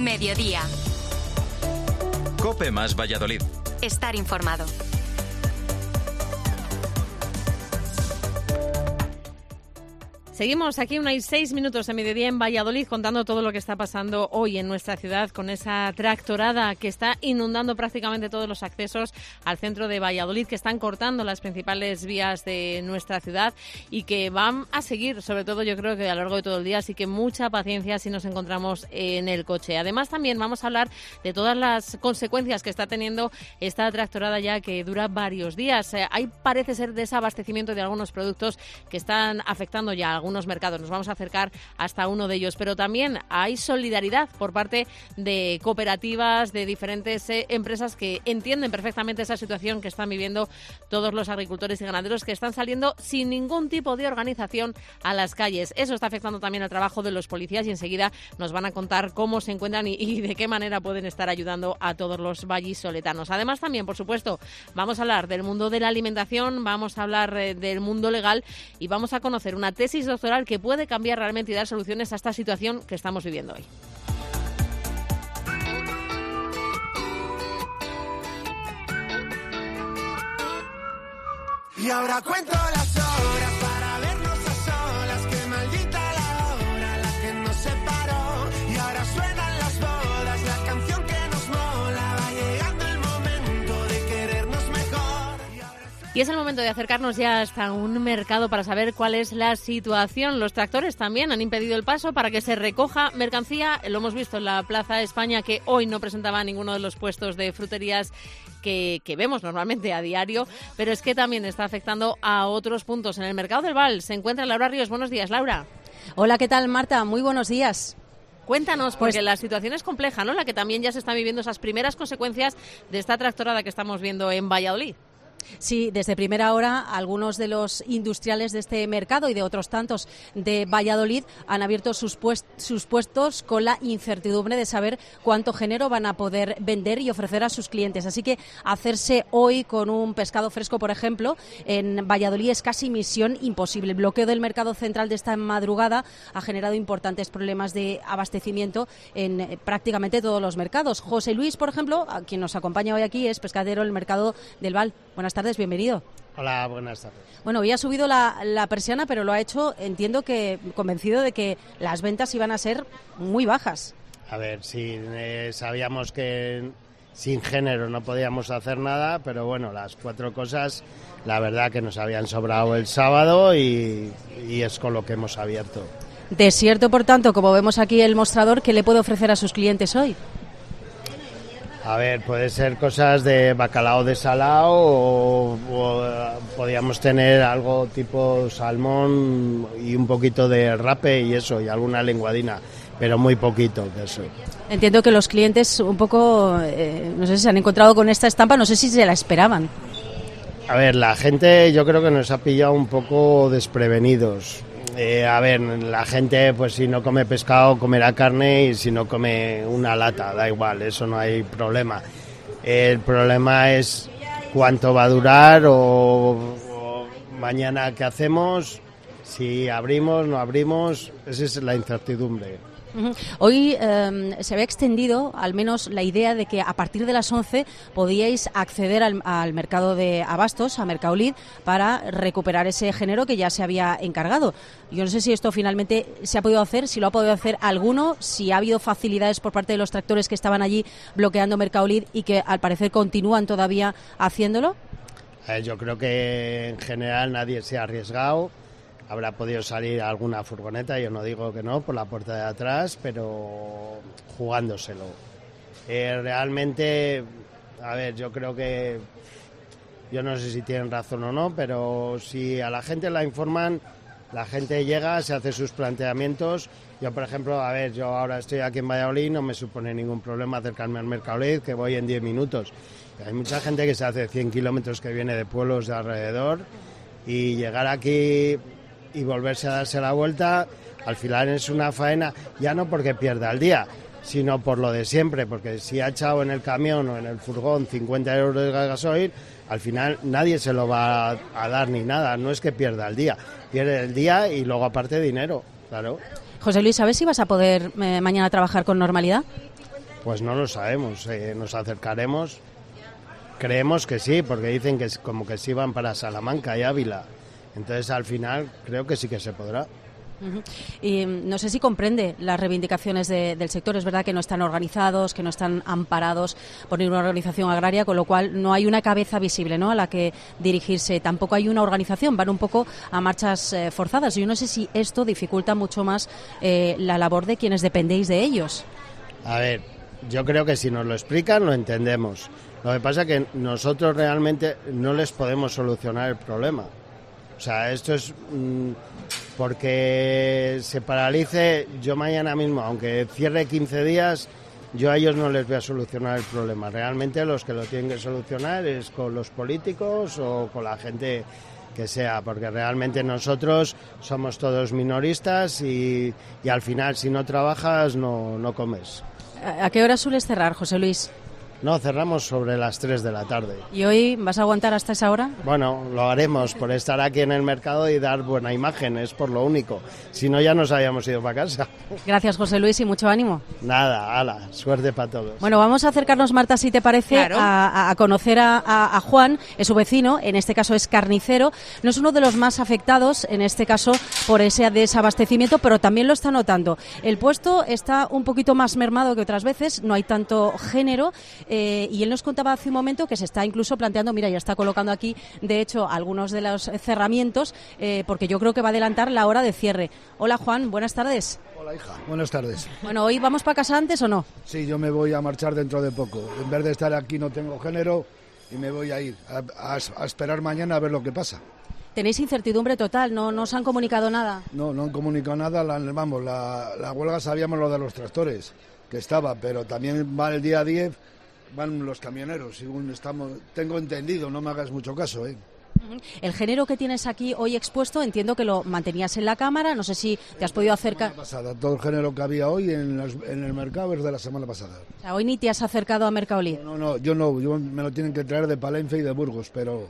Mediodía. COPE más Valladolid. Estar informado. Seguimos aquí unos 6 minutos de mediodía en Valladolid contando todo lo que está pasando hoy en nuestra ciudad con esa tractorada que está inundando prácticamente todos los accesos al centro de Valladolid, que están cortando las principales vías de nuestra ciudad y que van a seguir, sobre todo yo creo que a lo largo de todo el día, así que mucha paciencia si nos encontramos en el coche. Además también vamos a hablar de todas las consecuencias que está teniendo esta tractorada ya que dura varios días. Hay parece ser desabastecimiento de algunos productos que están afectando ya a algunos mercados. Nos vamos a acercar hasta uno de ellos, pero también hay solidaridad por parte de cooperativas, de diferentes empresas que entienden perfectamente esa situación que están viviendo todos los agricultores y ganaderos que están saliendo sin ningún tipo de organización a las calles. Eso está afectando también al trabajo de los policías y enseguida nos van a contar cómo se encuentran y de qué manera pueden estar ayudando a todos los vallisoletanos. Además también, por supuesto, vamos a hablar del mundo de la alimentación, vamos a hablar del mundo legal y vamos a conocer una tesis doctoral que puede cambiar realmente y dar soluciones a esta situación que estamos viviendo hoy. Y ahora cuento las horas para vernos a solas, que maldita la hora, la que nos separó. Y ahora suenan las bodas, la canción que nos mola, va llegando el momento de querernos mejor. Y es el momento de acercarnos ya hasta un mercado para saber cuál es la situación. Los tractores también han impedido el paso para que se recoja mercancía. Lo hemos visto en la Plaza España, que hoy no presentaba ninguno de los puestos de fruterías que vemos normalmente a diario, pero es que también está afectando a otros puntos. En el mercado del Val se encuentra Laura Ríos. Buenos días, Laura. Hola, ¿qué tal, Marta? Muy buenos días. Cuéntanos, porque la situación es compleja, ¿no? La que también ya se están viviendo esas primeras consecuencias de esta tractorada que estamos viendo en Valladolid. Sí, desde primera hora algunos de los industriales de este mercado y de otros tantos de Valladolid han abierto sus puestos con la incertidumbre de saber cuánto género van a poder vender y ofrecer a sus clientes. Así que hacerse hoy con un pescado fresco, por ejemplo, en Valladolid es casi misión imposible. El bloqueo del mercado central de esta madrugada ha generado importantes problemas de abastecimiento en prácticamente todos los mercados. José Luis, por ejemplo, a quien nos acompaña hoy aquí, es pescadero del mercado del Val. Buenas tardes, bienvenido. Hola, buenas tardes. Bueno, hoy ha subido la persiana, pero lo ha hecho, entiendo que convencido de que las ventas iban a ser muy bajas. A ver, sí, sabíamos que sin género no podíamos hacer nada, pero bueno, las 4 cosas, la verdad que nos habían sobrado el sábado y es con lo que hemos abierto. Desierto, por tanto, como vemos aquí el mostrador, ¿qué le puede ofrecer a sus clientes hoy? A ver, puede ser cosas de bacalao de salao o podríamos tener algo tipo salmón y un poquito de rape y eso, y alguna lenguadina, pero muy poquito de eso. Entiendo que los clientes un poco, no sé si se han encontrado con esta estampa, no sé si se la esperaban. A ver, la gente yo creo que nos ha pillado un poco desprevenidos. A ver, la gente pues si no come pescado comerá carne y si no come una lata, da igual, eso no hay problema. El problema es cuánto va a durar o mañana qué hacemos, si abrimos, no abrimos, esa es la incertidumbre. Hoy se había extendido al menos la idea de que a partir de las 11 podíais acceder al mercado de abastos, a Mercaolid, para recuperar ese género que ya se había encargado. Yo no sé si esto finalmente se ha podido hacer, si lo ha podido hacer alguno, si ha habido facilidades por parte de los tractores que estaban allí bloqueando Mercaolid y que al parecer continúan todavía haciéndolo. Yo creo que en general nadie se ha arriesgado. Habrá podido salir alguna furgoneta, yo no digo que no, por la puerta de atrás, pero jugándoselo. Realmente, a ver, yo creo que, yo no sé si tienen razón o no, pero si a la gente la informan, la gente llega, se hace sus planteamientos. Yo, por ejemplo, a ver, yo ahora estoy aquí en Valladolid, no me supone ningún problema acercarme al Mercaolid, que voy en 10 minutos. Y hay mucha gente que se hace 100 kilómetros que viene de pueblos de alrededor y llegar aquí y volverse a darse la vuelta, al final es una faena, ya no porque pierda el día, sino por lo de siempre, porque si ha echado en el camión o en el furgón 50 euros de gasoil, al final nadie se lo va a dar ni nada, no es que pierda el día, pierde el día y luego aparte dinero, claro. José Luis, ¿sabes si vas a poder mañana trabajar con normalidad? Pues no lo sabemos, nos acercaremos. Creemos que sí, porque dicen que como que sí van para Salamanca y Ávila. Entonces, al final, creo que sí que se podrá. Y no sé si comprende las reivindicaciones del sector. Es verdad que no están organizados, que no están amparados por ninguna organización agraria, con lo cual no hay una cabeza visible, ¿no?, a la que dirigirse. Tampoco hay una organización, van un poco a marchas forzadas. Yo no sé si esto dificulta mucho más la labor de quienes dependéis de ellos. A ver, yo creo que si nos lo explican lo entendemos. Lo que pasa es que nosotros realmente no les podemos solucionar el problema. O sea, esto es porque se paralice. Yo mañana mismo, aunque cierre 15 días, yo a ellos no les voy a solucionar el problema. Realmente los que lo tienen que solucionar es con los políticos o con la gente que sea, porque realmente nosotros somos todos minoristas y al final si no trabajas no comes. ¿A qué hora sueles cerrar, José Luis? No, cerramos sobre las 3 de la tarde. ¿Y hoy vas a aguantar hasta esa hora? Bueno, lo haremos por estar aquí en el mercado y dar buena imagen, es por lo único. Si no, ya nos habíamos ido para casa. Gracias, José Luis, y mucho ánimo. Nada, ala, suerte para todos. Bueno, vamos a acercarnos, Marta, si te parece, claro, a conocer a Juan, es su vecino, en este caso es carnicero. No es uno de los más afectados, en este caso, por ese desabastecimiento, pero también lo está notando. El puesto está un poquito más mermado que otras veces, no hay tanto género. Y él nos contaba hace un momento que se está incluso planteando, mira, ya está colocando aquí, de hecho, algunos de los cerramientos, porque yo creo que va a adelantar la hora de cierre. Hola, Juan, buenas tardes. Hola, hija, buenas tardes. Bueno, ¿hoy vamos para casa antes o no? Sí, yo me voy a marchar dentro de poco. En vez de estar aquí no tengo género y me voy a ir a esperar mañana a ver lo que pasa. Tenéis incertidumbre total, no os han comunicado nada. No han comunicado nada, la huelga sabíamos lo de los tractores, que estaba, pero también va el día 10... van los camioneros, según tengo entendido, no me hagas mucho caso, ¿eh? El género que tienes aquí hoy expuesto, entiendo que lo mantenías en la cámara, no sé si te has podido acercar. Todo el género que había hoy en el mercado es de la semana pasada. O sea, hoy ni te has acercado a Mercaolí. No, yo me lo tienen que traer de Palencia y de Burgos, pero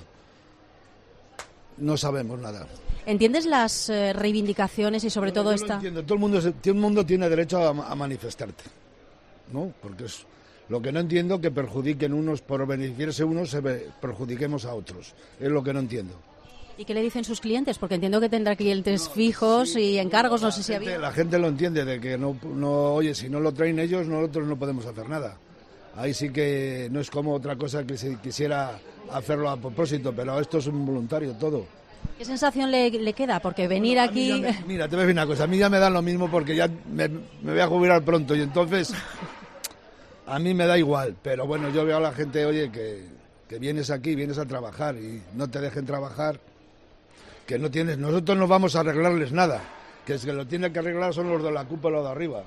no sabemos nada. ¿Entiendes las reivindicaciones y sobre todo esta? Entiendo, todo el mundo tiene derecho a manifestarte, ¿no? Porque es... Lo que no entiendo que perjudiquen unos, por beneficiarse unos, perjudiquemos a otros. Es lo que no entiendo. ¿Y qué le dicen sus clientes? Porque entiendo que tendrá clientes fijos y encargos, no sé si había... La gente lo entiende, de que oye, si no lo traen ellos, nosotros no podemos hacer nada. Ahí sí que no es como otra cosa que se quisiera hacerlo a propósito, pero esto es un voluntario todo. ¿Qué sensación le queda? Porque venir aquí... Mira, te voy a decir una cosa, a mí ya me da lo mismo porque ya me voy a jubilar pronto y entonces... A mí me da igual, pero bueno, yo veo a la gente, oye, que vienes aquí, vienes a trabajar y no te dejen trabajar, que no tienes... Nosotros no vamos a arreglarles nada, que es que lo tienen que arreglar son los de la cúpula de arriba.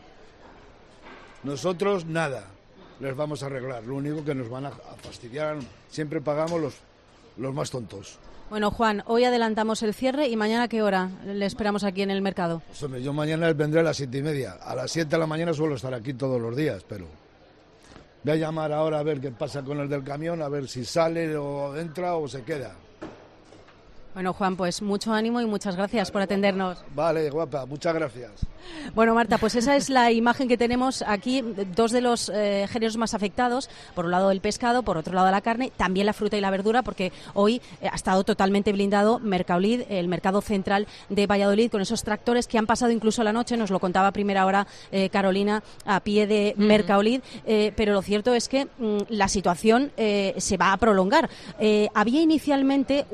Nosotros nada les vamos a arreglar, lo único que nos van a fastidiar, siempre pagamos los más tontos. Bueno, Juan, hoy adelantamos el cierre y mañana, ¿a qué hora le esperamos aquí en el mercado? Pues, hombre, yo mañana vendré a las 7:30, a las 7 de la mañana suelo estar aquí todos los días, pero... Voy a llamar ahora a ver qué pasa con el del camión, a ver si sale o entra o se queda. Bueno, Juan, pues mucho ánimo y muchas gracias por atendernos. Vale, guapa, muchas gracias. Bueno, Marta, pues esa es la imagen que tenemos aquí, dos de los géneros más afectados, por un lado el pescado, por otro lado la carne, también la fruta y la verdura, porque hoy ha estado totalmente blindado Mercaolid, el mercado central de Valladolid, con esos tractores que han pasado incluso la noche, nos lo contaba a primera hora Carolina, a pie de Mercaolid, pero lo cierto es que la situación se va a prolongar. Había inicialmente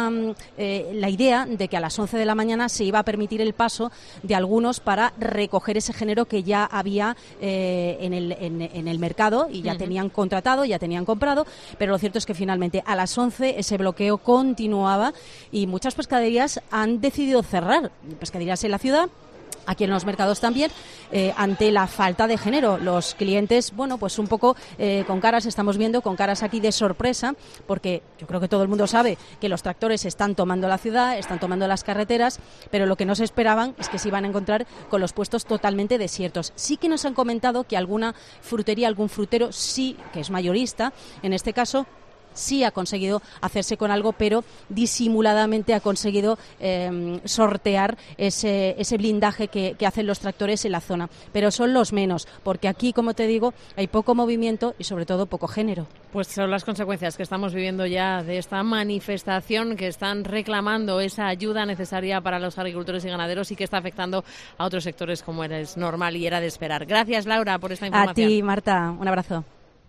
la idea de que a las 11 de la mañana se iba a permitir el paso de algunos para recoger ese género que ya había en el mercado y ya tenían contratado, ya tenían comprado, pero lo cierto es que finalmente a las 11 ese bloqueo continuaba y muchas pescaderías han decidido cerrar, pescaderías en la ciudad, aquí en los mercados también, ante la falta de género. Los clientes, bueno, pues un poco con caras, estamos viendo, con caras aquí de sorpresa, porque yo creo que todo el mundo sabe que los tractores están tomando la ciudad, están tomando las carreteras, pero lo que no se esperaban es que se iban a encontrar con los puestos totalmente desiertos. Sí que nos han comentado que alguna frutería, algún frutero, sí, que es mayorista, en este caso, sí ha conseguido hacerse con algo, pero disimuladamente ha conseguido sortear ese blindaje que hacen los tractores en la zona. Pero son los menos, porque aquí, como te digo, hay poco movimiento y sobre todo poco género. Pues son las consecuencias que estamos viviendo ya de esta manifestación, que están reclamando esa ayuda necesaria para los agricultores y ganaderos y que está afectando a otros sectores como es normal y era de esperar. Gracias, Laura, por esta información. A ti, Marta, un abrazo.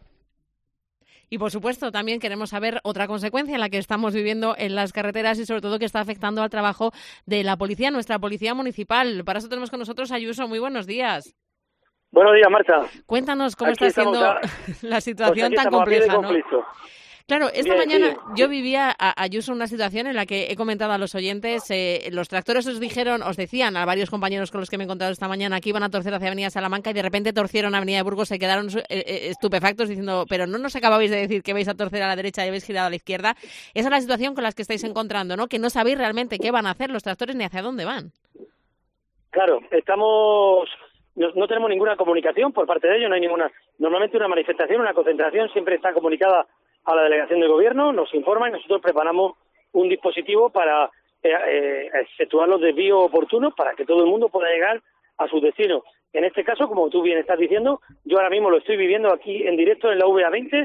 Y, por supuesto, también queremos saber otra consecuencia en la que estamos viviendo en las carreteras y, sobre todo, que está afectando al trabajo de la policía, nuestra policía municipal. Para eso tenemos con nosotros a Ayuso. Muy buenos días. Buenos días, Marta. Cuéntanos cómo Aquí está siendo la situación tan compleja, ¿no? Claro, esta mañana yo vivía, Ayuso, una situación en la que he comentado a los oyentes, los tractores os decían a varios compañeros con los que me he encontrado esta mañana que iban a torcer hacia Avenida Salamanca y de repente torcieron Avenida de Burgos, se quedaron estupefactos diciendo, pero no nos acababais de decir que vais a torcer a la derecha y habéis girado a la izquierda. Esa es la situación con la que estáis encontrando, ¿no? Que no sabéis realmente qué van a hacer los tractores ni hacia dónde van. Claro, no tenemos ninguna comunicación por parte de ellos, no hay ninguna. Normalmente una manifestación, una concentración siempre está comunicada a la delegación de gobierno, nos informa y nosotros preparamos un dispositivo para efectuar los desvíos oportunos para que todo el mundo pueda llegar a su destino. En este caso, como tú bien estás diciendo, yo ahora mismo lo estoy viviendo aquí en directo en la VA20,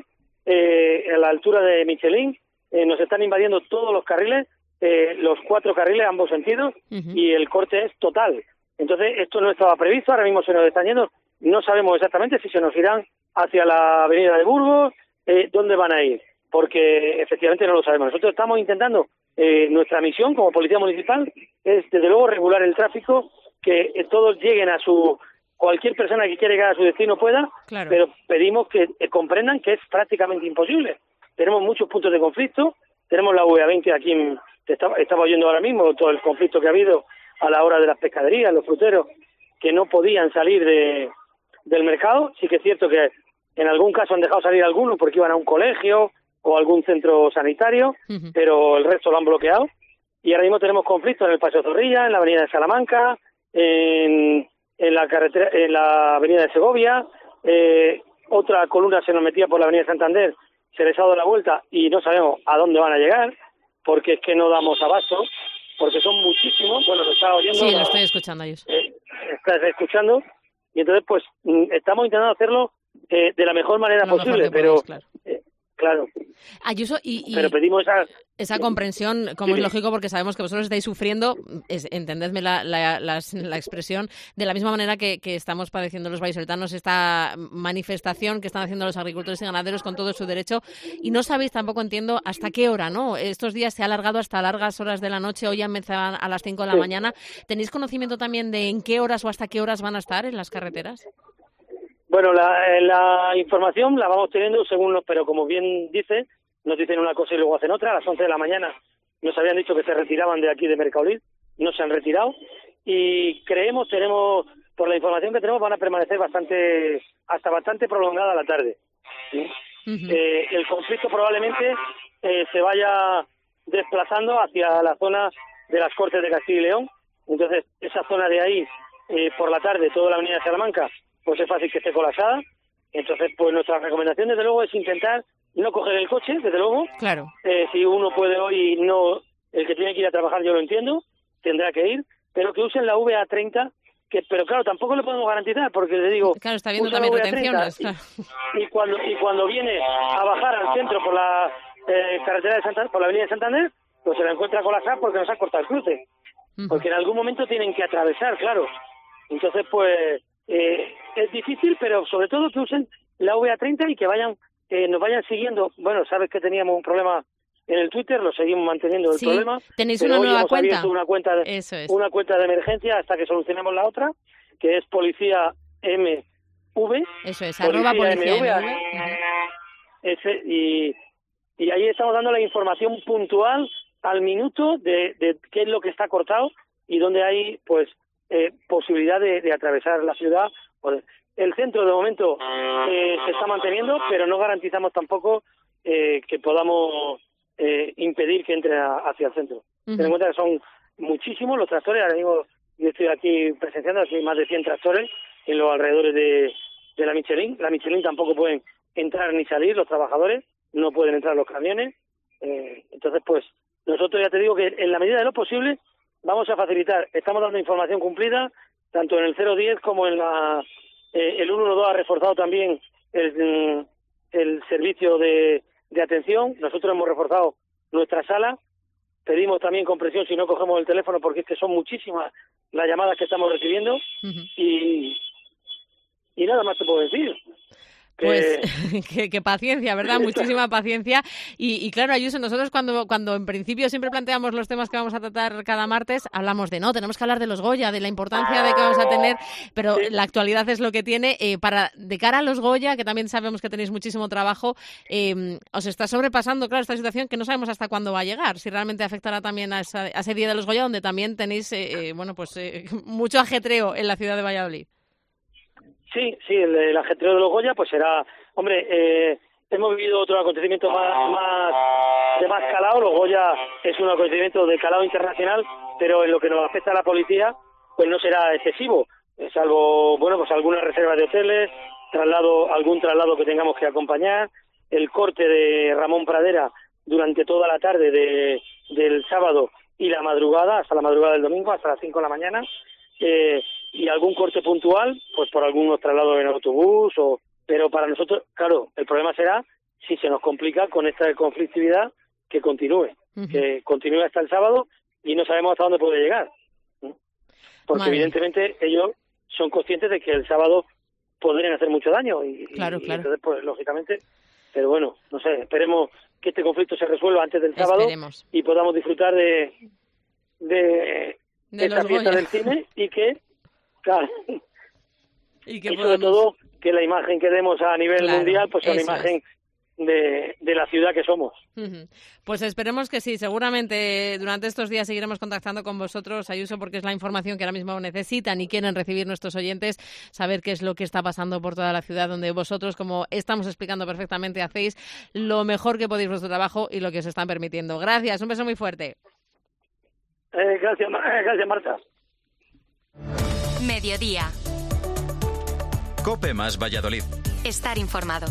a la altura de Michelin. Nos están invadiendo todos los carriles, los 4 carriles, ambos sentidos, y el corte es total. Entonces, esto no estaba previsto, ahora mismo se nos están yendo, no sabemos exactamente si se nos irán hacia la avenida de Burgos, dónde van a ir, porque efectivamente no lo sabemos. Nosotros estamos intentando, nuestra misión como Policía Municipal es, desde luego, regular el tráfico, que todos lleguen cualquier persona que quiera llegar a su destino pueda, claro. Pero pedimos que comprendan que es prácticamente imposible. Tenemos muchos puntos de conflicto, tenemos la VA20 aquí, estaba oyendo ahora mismo todo el conflicto que ha habido a la hora de las pescaderías, los fruteros, que no podían salir del mercado. Sí que es cierto que en algún caso han dejado salir algunos porque iban a un colegio o algún centro sanitario, pero el resto lo han bloqueado. Y ahora mismo tenemos conflictos en el Paseo Zorrilla, en la avenida de Salamanca, en la carretera, en la avenida de Segovia. Otra columna se nos metía por la avenida de Santander, se les ha dado la vuelta y no sabemos a dónde van a llegar, porque es que no damos abasto, porque son muchísimos. Bueno, lo estaba oyendo. Sí, lo estoy escuchando, Ayuso. Estás escuchando, y entonces pues estamos intentando hacerlo de la mejor manera posible, pero claro. Claro. Ayuso, pero pedimos esa comprensión, como es lógico, porque sabemos que vosotros estáis sufriendo, entendedme la expresión, de la misma manera que estamos padeciendo los vallisoletanos esta manifestación que están haciendo los agricultores y ganaderos con todo su derecho, y no sabéis tampoco, entiendo, hasta qué hora, ¿no? Estos días se ha alargado hasta largas horas de la noche, hoy ya empezaban a las 5 de la mañana. ¿Tenéis conocimiento también de en qué horas o hasta qué horas van a estar en las carreteras? Bueno, la información la vamos teniendo pero como bien dice, nos dicen una cosa y luego hacen otra. A las 11 de la mañana nos habían dicho que se retiraban de aquí de Mercaolid, no se han retirado, y tenemos, por la información que tenemos, van a permanecer bastante prolongada la tarde. ¿Sí? El conflicto probablemente se vaya desplazando hacia la zona de las Cortes de Castilla y León. Entonces, esa zona de ahí, por la tarde, toda la avenida de Salamanca, pues es fácil que esté colapsada. Entonces, pues nuestra recomendación, desde luego, es intentar no coger el coche, desde luego. Claro. Si uno puede hoy, no, el que tiene que ir a trabajar, yo lo entiendo, tendrá que ir, pero que usen la VA30, pero claro, tampoco le podemos garantizar, porque le digo... Claro, está viendo también retenciones. Claro. Y cuando viene a bajar al centro por la carretera de Santander, por la avenida de Santander, pues se la encuentra colapsada porque nos ha cortado el cruce. Porque en algún momento tienen que atravesar, claro. Entonces, pues... es difícil, pero sobre todo que usen la VA30 y que nos vayan siguiendo. Bueno, sabes que teníamos un problema en el Twitter, lo seguimos manteniendo el problema. Tenéis una nueva cuenta. Eso es. Una cuenta de emergencia hasta que solucionemos la otra, que es Policía MV. Eso es, @Policía MV. Y ahí estamos dando la información puntual al minuto de qué es lo que está cortado y dónde hay, pues, posibilidad de atravesar la ciudad. El centro de momento se está manteniendo, pero no garantizamos tampoco que podamos impedir que entre hacia el centro. Ten en cuenta que son muchísimos los tractores. Ahora mismo yo estoy aquí presenciando, aquí hay más de 100 tractores en los alrededores de la Michelin. La Michelin tampoco pueden entrar ni salir los trabajadores, no pueden entrar los camiones. Entonces, pues, nosotros ya te digo que en la medida de lo posible vamos a facilitar. Estamos dando información cumplida, tanto en el 010 como en el 112 ha reforzado también el servicio de atención. Nosotros hemos reforzado nuestra sala. Pedimos también comprensión si no cogemos el teléfono, porque es que son muchísimas las llamadas que estamos recibiendo. Y nada más te puedo decir. Pues que paciencia, ¿verdad? Muchísima paciencia. Y claro, Ayuso, nosotros cuando en principio siempre planteamos los temas que vamos a tratar cada martes, hablamos tenemos que hablar de los Goya, de la importancia de que vamos a tener, pero la actualidad es lo que tiene. De cara a los Goya, que también sabemos que tenéis muchísimo trabajo, os está sobrepasando, claro, esta situación que no sabemos hasta cuándo va a llegar, si realmente afectará también a ese día de los Goya, donde también tenéis mucho ajetreo en la ciudad de Valladolid. Sí, el ajetreo de los Goya pues será... Hombre, hemos vivido otro acontecimiento de más calado. Los Goya es un acontecimiento de calado internacional, pero en lo que nos afecta a la policía, pues no será excesivo, salvo, pues algunas reservas de hoteles, algún traslado que tengamos que acompañar, el corte de Ramón Pradera durante toda la tarde del sábado y la madrugada, hasta la madrugada del domingo, hasta las 5 de la mañana, y algún corte puntual, pues por algunos traslados en autobús, pero para nosotros, claro, el problema será si se nos complica con esta conflictividad que continúe hasta el sábado y no sabemos hasta dónde puede llegar. Porque evidentemente ellos son conscientes de que el sábado podrían hacer mucho daño y entonces, pues lógicamente, pero bueno, no sé, esperemos que este conflicto se resuelva antes del sábado y podamos disfrutar de esta fiesta del cine y que sobre todo que la imagen que demos a nivel mundial pues sea una imagen de la ciudad que somos. Pues esperemos que sí. Seguramente durante estos días seguiremos contactando con vosotros, Ayuso, porque es la información que ahora mismo necesitan y quieren recibir nuestros oyentes, saber qué es lo que está pasando por toda la ciudad, donde vosotros, como estamos explicando perfectamente, hacéis lo mejor que podéis vuestro trabajo y lo que os están permitiendo. Gracias, un beso muy fuerte. Gracias, Marta. Mediodía. COPE más Valladolid. Estar informado.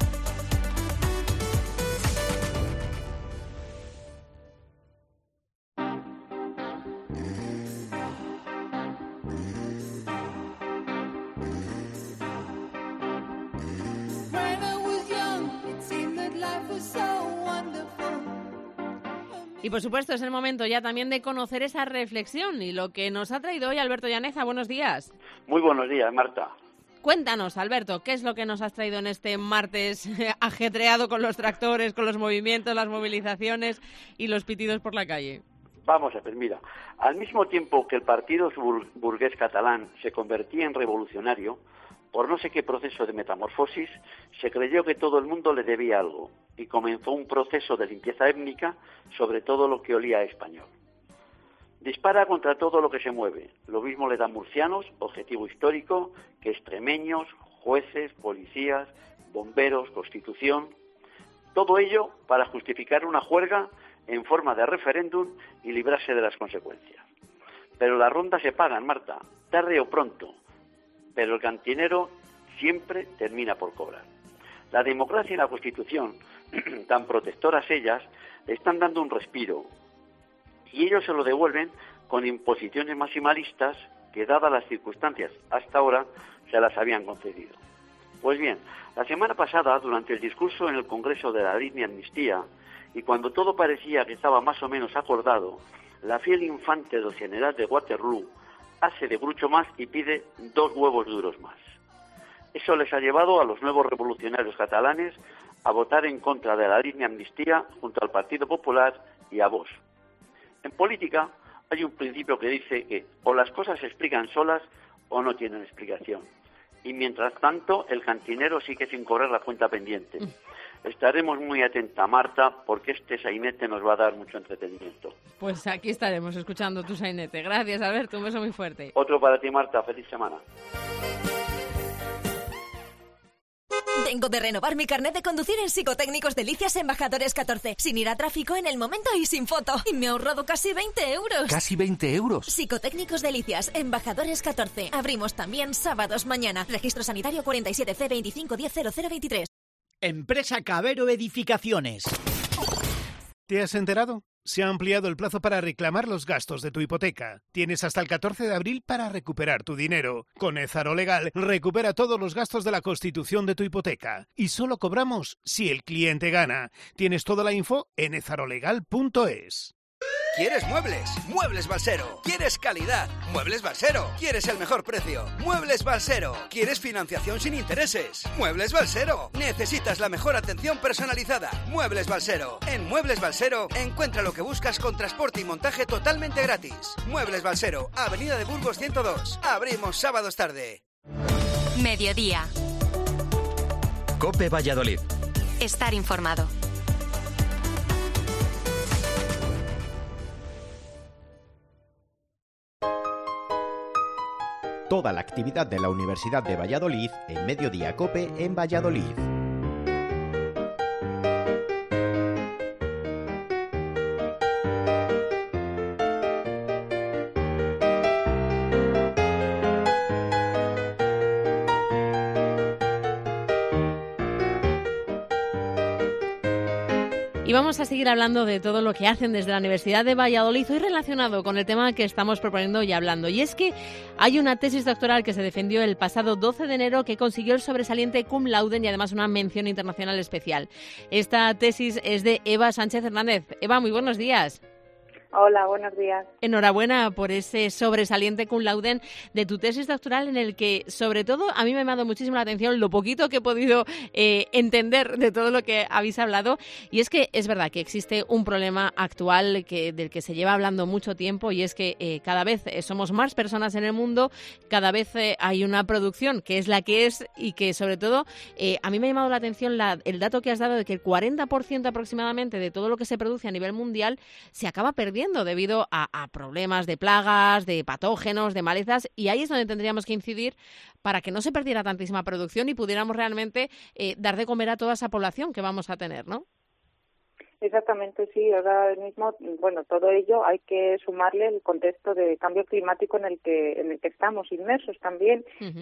Y por supuesto es el momento ya también de conocer esa reflexión y lo que nos ha traído hoy Alberto Llaneza. Buenos días. Muy buenos días, Marta. Cuéntanos, Alberto, ¿qué es lo que nos has traído en este martes ajetreado con los tractores, con los movimientos, las movilizaciones y los pitidos por la calle? Vamos a ver, mira, al mismo tiempo que el partido burgués catalán se convertía en revolucionario, por no sé qué proceso de metamorfosis, se creyó que todo el mundo le debía algo y comenzó un proceso de limpieza étnica sobre todo lo que olía a español. Dispara contra todo lo que se mueve. Lo mismo le dan murcianos, objetivo histórico, que extremeños, jueces, policías, bomberos, Constitución. Todo ello para justificar una juerga en forma de referéndum y librarse de las consecuencias. Pero las rondas se pagan, Marta, tarde o pronto. Pero el cantinero siempre termina por cobrar. La democracia y la Constitución, tan protectoras ellas, le están dando un respiro. Y ellos se lo devuelven con imposiciones maximalistas que, dadas las circunstancias hasta ahora, se las habían concedido. Pues bien, la semana pasada, durante el discurso en el Congreso de la Ley de Amnistía, y cuando todo parecía que estaba más o menos acordado, la fiel infante del general de Waterloo hace de Groucho más y pide 2 huevos duros más. Eso les ha llevado a los nuevos revolucionarios catalanes a votar en contra de la Ley de Amnistía junto al Partido Popular y a Vox. En política hay un principio que dice que o las cosas se explican solas o no tienen explicación. Y mientras tanto, el cantinero sigue sin cobrar la cuenta pendiente. Estaremos muy atenta, Marta, porque este sainete nos va a dar mucho entretenimiento. Pues aquí estaremos escuchando tu sainete. Gracias, Alberto. Un beso muy fuerte. Otro para ti, Marta. Feliz semana. Vengo de renovar mi carnet de conducir en Psicotécnicos Delicias Embajadores 14, sin ir a tráfico, en el momento y sin foto. Y me he ahorrado casi 20 euros. ¿Casi 20 euros? Psicotécnicos Delicias Embajadores 14. Abrimos también sábados mañana. Registro sanitario 47C 25100023. Empresa Cabero Edificaciones. ¿Te has enterado? Se ha ampliado el plazo para reclamar los gastos de tu hipoteca. Tienes hasta el 14 de abril para recuperar tu dinero. Con Ézaro Legal, recupera todos los gastos de la constitución de tu hipoteca. Y solo cobramos si el cliente gana. Tienes toda la info en ezarolegal.es. ¿Quieres muebles? Muebles Balsero. ¿Quieres calidad? Muebles Balsero. ¿Quieres el mejor precio? Muebles Balsero. ¿Quieres financiación sin intereses? Muebles Balsero. ¿Necesitas la mejor atención personalizada? Muebles Balsero. En Muebles Balsero encuentra lo que buscas con transporte y montaje totalmente gratis. Muebles Balsero, Avenida de Burgos 102. Abrimos sábados tarde. Mediodía. COPE Valladolid. Estar informado. Toda la actividad de la Universidad de Valladolid en Mediodía COPE en Valladolid. Y vamos a seguir hablando de todo lo que hacen desde la Universidad de Valladolid, hoy relacionado con el tema que estamos proponiendo y hablando. Y es que hay una tesis doctoral que se defendió el pasado 12 de enero que consiguió el sobresaliente cum laude y además una mención internacional especial. Esta tesis es de Eva Sánchez Hernández. Eva, muy buenos días. Hola, buenos días. Enhorabuena por ese sobresaliente cum laude de tu tesis doctoral en el que, sobre todo, a mí me ha llamado muchísimo la atención lo poquito que he podido entender de todo lo que habéis hablado. Y es que es verdad que existe un problema actual del que se lleva hablando mucho tiempo y es que cada vez somos más personas en el mundo, cada vez hay una producción que es la que es y que, sobre todo, a mí me ha llamado la atención el dato que has dado de que el 40% aproximadamente de todo lo que se produce a nivel mundial se acaba perdiendo debido a problemas de plagas, de patógenos, de malezas, y ahí es donde tendríamos que incidir para que no se perdiera tantísima producción y pudiéramos realmente dar de comer a toda esa población que vamos a tener, ¿no? Exactamente, sí. Ahora mismo, bueno, todo ello hay que sumarle el contexto de cambio climático en el que estamos inmersos también. Uh-huh.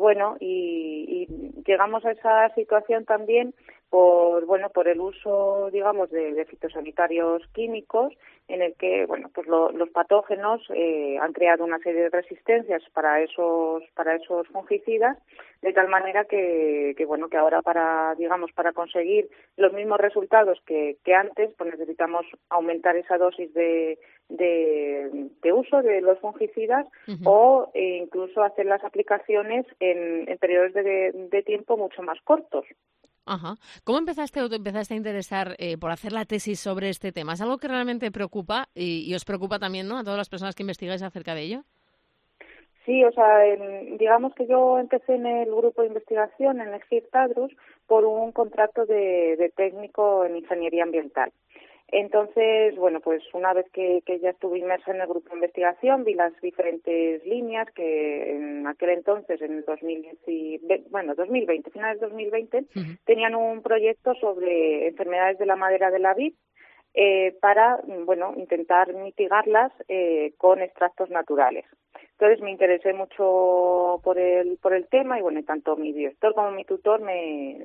y llegamos a esa situación también por el uso, digamos, de fitosanitarios químicos, en el que, bueno, pues los patógenos han creado una serie de resistencias para esos fungicidas, de tal manera que ahora para conseguir los mismos resultados que antes, pues necesitamos aumentar esa dosis de uso de los fungicidas. Uh-huh. O incluso hacer las aplicaciones en periodos de tiempo mucho más cortos. Ajá. ¿Cómo empezaste a interesar por hacer la tesis sobre este tema? ¿Es algo que realmente preocupa y os preocupa también, ¿no?, a todas las personas que investigáis acerca de ello? Sí, o sea, digamos que yo empecé en el grupo de investigación en el GIF-TADRUS por un contrato de técnico en ingeniería ambiental. Entonces, bueno, pues una vez que ya estuve inmersa en el grupo de investigación, vi las diferentes líneas que en aquel entonces, en el 2020, finales de 2020, uh-huh, tenían un proyecto sobre enfermedades de la madera de la vid para, bueno, intentar mitigarlas con extractos naturales. Entonces me interesé mucho por el tema y, bueno, tanto mi director como mi tutor me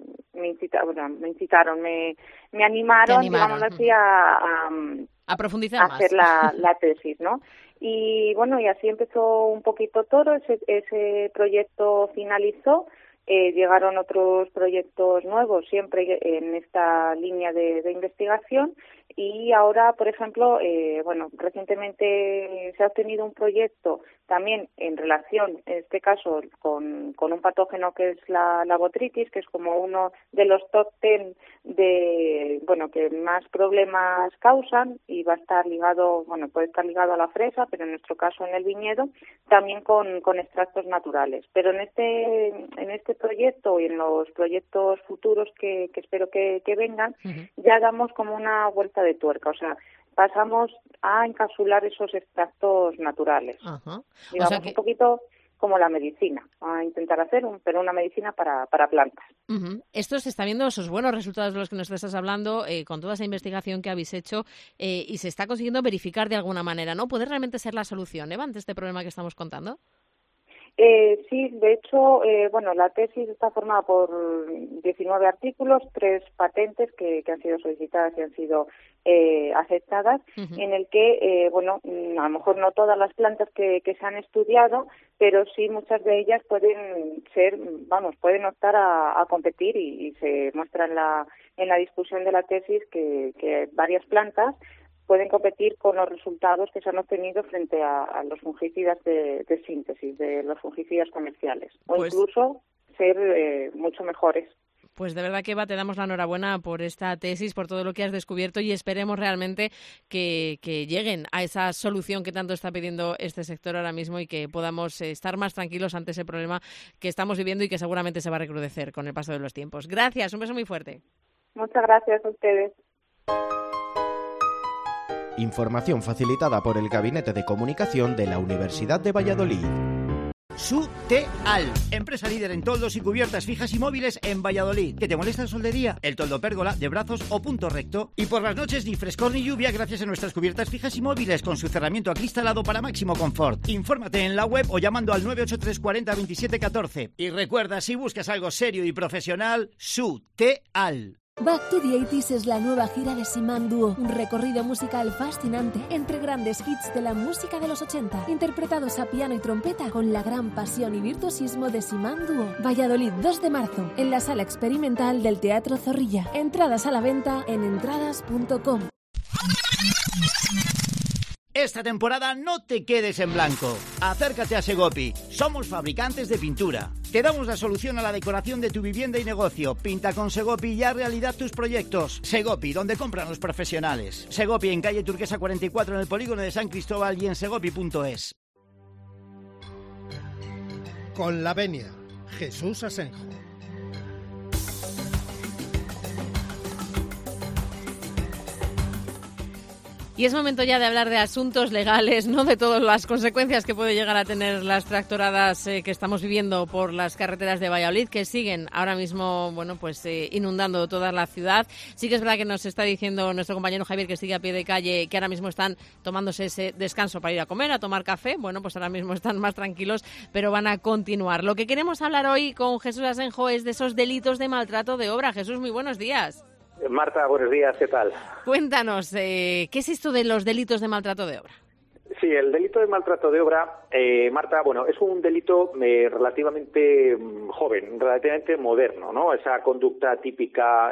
animaron, digamos así, a profundizar a hacer la tesis, ¿no? Y bueno, y así empezó un poquito todo. Ese proyecto finalizó. Llegaron otros proyectos nuevos siempre en esta línea de investigación, y ahora, por ejemplo, recientemente se ha obtenido un proyecto también en relación, en este caso, con un patógeno que es la botritis, que es como uno de los top 10 que más problemas causan, y va a estar ligado, puede estar ligado a la fresa, pero en nuestro caso en el viñedo, también con extractos naturales. Pero en este proyecto y en los proyectos futuros que espero que vengan, uh-huh, ya damos como una vuelta de tuerca, o sea, pasamos a encapsular esos extractos naturales. Uh-huh. Digamos, un poquito como la medicina, a intentar hacer una medicina para plantas. Uh-huh. Esto se está viendo, esos buenos resultados de los que nos estás hablando, con toda esa investigación que habéis hecho, y se está consiguiendo verificar de alguna manera, ¿no? ¿Puede realmente ser la solución, Eva, ante este problema que estamos contando? Sí, de hecho, la tesis está formada por 19 artículos, 3 patentes que han sido solicitadas y han sido aceptadas, en el que, a lo mejor no todas las plantas que se han estudiado, pero sí muchas de ellas pueden optar a competir y se muestra en la discusión de la tesis que varias plantas pueden competir con los resultados que se han obtenido frente a los fungicidas de síntesis, de los fungicidas comerciales, o incluso ser mucho mejores. Pues de verdad que, Eva, te damos la enhorabuena por esta tesis, por todo lo que has descubierto y esperemos realmente que lleguen a esa solución que tanto está pidiendo este sector ahora mismo y que podamos estar más tranquilos ante ese problema que estamos viviendo y que seguramente se va a recrudecer con el paso de los tiempos. Gracias, un beso muy fuerte. Muchas gracias a ustedes. Información facilitada por el Gabinete de Comunicación de la Universidad de Valladolid. Suteal, empresa líder en toldos y cubiertas fijas y móviles en Valladolid. ¿Que te molesta el sol de día? El toldo pérgola, de brazos o punto recto. Y por las noches ni frescor ni lluvia gracias a nuestras cubiertas fijas y móviles con su cerramiento acristalado para máximo confort. Infórmate en la web o llamando al 983 40 27 14. Y recuerda, si buscas algo serio y profesional, Suteal. Back to the 80s es la nueva gira de Simán Dúo, un recorrido musical fascinante entre grandes hits de la música de los 80, interpretados a piano y trompeta con la gran pasión y virtuosismo de Simán Dúo. Valladolid, 2 de marzo, en la sala experimental del Teatro Zorrilla. Entradas a la venta en entradas.com. Esta temporada no te quedes en blanco. Acércate a Segopi. Somos fabricantes de pintura. Te damos la solución a la decoración de tu vivienda y negocio. Pinta con Segopi y haz realidad tus proyectos. Segopi, donde compran los profesionales. Segopi en calle Turquesa 44 en el polígono de San Cristóbal y en segopi.es. Con la venia, Jesús Asenjo. Y es momento ya de hablar de asuntos legales, no de todas las consecuencias que puede llegar a tener las tractoradas que estamos viviendo por las carreteras de Valladolid, que siguen ahora mismo, inundando toda la ciudad. Sí que es verdad que nos está diciendo nuestro compañero Javier, que sigue a pie de calle, que ahora mismo están tomándose ese descanso para ir a comer, a tomar café. Bueno, pues ahora mismo están más tranquilos, pero van a continuar. Lo que queremos hablar hoy con Jesús Asenjo es de esos delitos de maltrato de obra. Jesús, muy buenos días. Marta, buenos días, ¿qué tal? Cuéntanos, ¿qué es esto de los delitos de maltrato de obra? Sí, el delito de maltrato de obra, Marta, es un delito relativamente joven, relativamente moderno, ¿no? Esa conducta típica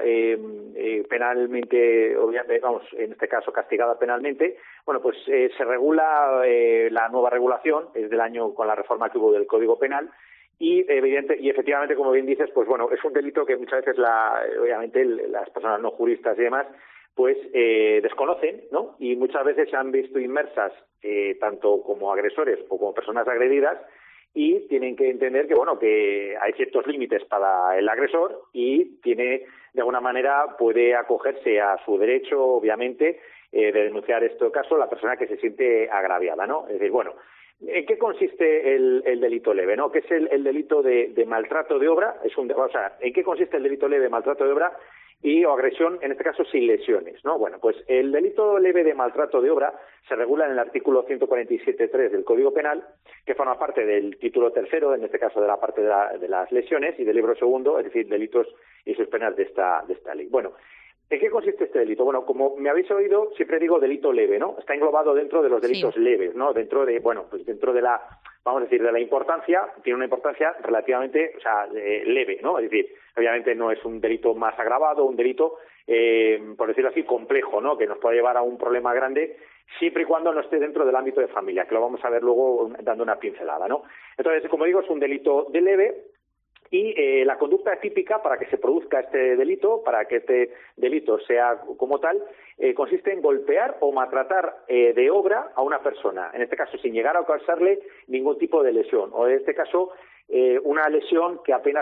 penalmente, en este caso castigada penalmente, se regula la nueva regulación, es del año con la reforma que hubo del Código Penal. Y efectivamente, como bien dices, es un delito que muchas veces obviamente las personas no juristas y demás desconocen, ¿no? Y muchas veces se han visto inmersas tanto como agresores o como personas agredidas y tienen que entender que hay ciertos límites para el agresor y de alguna manera puede acogerse a su derecho, obviamente, de denunciar este caso la persona que se siente agraviada, ¿no? Es decir, ¿en qué consiste el delito leve, no? ¿Qué es el delito de maltrato de obra? ¿En qué consiste el delito leve de maltrato de obra o agresión, en este caso sin lesiones, ¿no? El delito leve de maltrato de obra se regula en el artículo 147.3 del Código Penal, que forma parte del título tercero, en este caso de la parte de las lesiones, y del libro segundo, es decir, delitos y sus penas de esta ley. ¿En qué consiste este delito? Como me habéis oído, siempre digo delito leve, ¿no? Está englobado dentro de los delitos leves, ¿no? Dentro de la, de la importancia, tiene una importancia relativamente, leve, ¿no? Es decir, obviamente no es un delito más agravado, un delito, por decirlo así, complejo, ¿no? Que nos puede llevar a un problema grande, siempre y cuando no esté dentro del ámbito de familia, que lo vamos a ver luego dando una pincelada, ¿no? Entonces, como digo, es un delito de leve. Y la conducta típica para que se produzca este delito, para que este delito sea como tal, consiste en golpear o maltratar de obra a una persona, en este caso sin llegar a causarle ningún tipo de lesión, o en este caso una lesión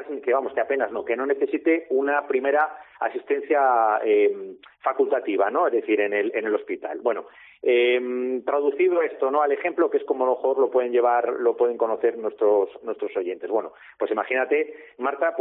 que no necesite una primera asistencia facultativa, ¿no? Es decir, en el hospital. Traducido esto, ¿no? Al ejemplo, que es como a lo mejor lo pueden conocer nuestros oyentes. Imagínate, Marta,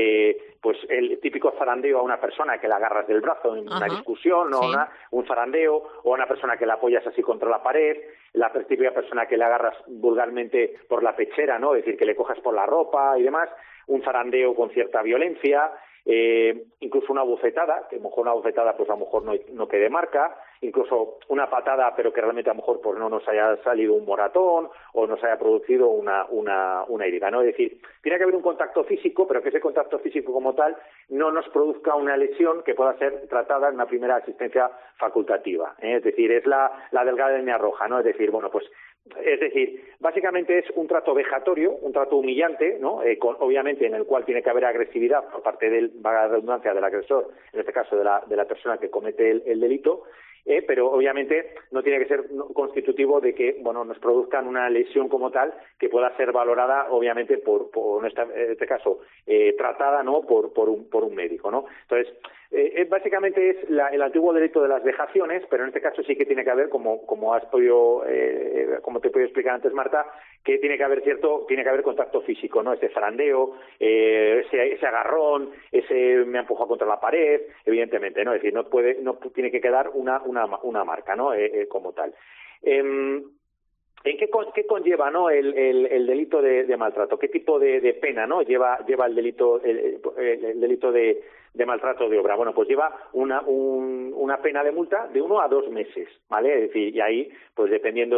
el típico zarandeo a una persona que la agarras del brazo en una discusión, ¿no? Un zarandeo, o a una persona que la apoyas así contra la pared, la típica persona que le agarras vulgarmente por la pechera, ¿no? Es decir, que le cojas por la ropa y demás, un zarandeo con cierta violencia, incluso una bofetada, que a lo mejor una bofetada pues a lo mejor no quede marca, incluso una patada pero que realmente a lo mejor pues no nos haya salido un moratón o nos haya producido una herida, ¿no? Es decir, tiene que haber un contacto físico, pero que ese contacto físico como tal no nos produzca una lesión que pueda ser tratada en una primera asistencia facultativa, ¿eh? Es decir, es la delgada línea roja, ¿no? Es decir, bueno, pues básicamente es un trato vejatorio, un trato humillante, ¿no? Obviamente en el cual tiene que haber agresividad por parte del, valga la redundancia, del agresor, en este caso de la persona que comete el delito, pero obviamente no tiene que ser constitutivo de que, bueno, nos produzcan una lesión como tal que pueda ser valorada, obviamente, por en este caso, tratada, ¿no? por un médico, ¿no? Entonces, básicamente es el antiguo delito de las vejaciones, pero en este caso sí que tiene que haber, como te he podido explicar antes, Marta, que tiene que haber contacto físico, ¿no? Ese zarandeo, ese agarrón, ese me ha empujado contra la pared, evidentemente, ¿no? Es decir, no tiene que quedar una marca, ¿no? Como tal. ¿En qué conlleva, ¿no? el delito de maltrato? ¿Qué tipo de pena, ¿no? lleva el delito de maltrato de obra? Bueno, pues lleva una pena de multa de 1 a 2 meses, ¿vale? Es decir, y ahí, pues dependiendo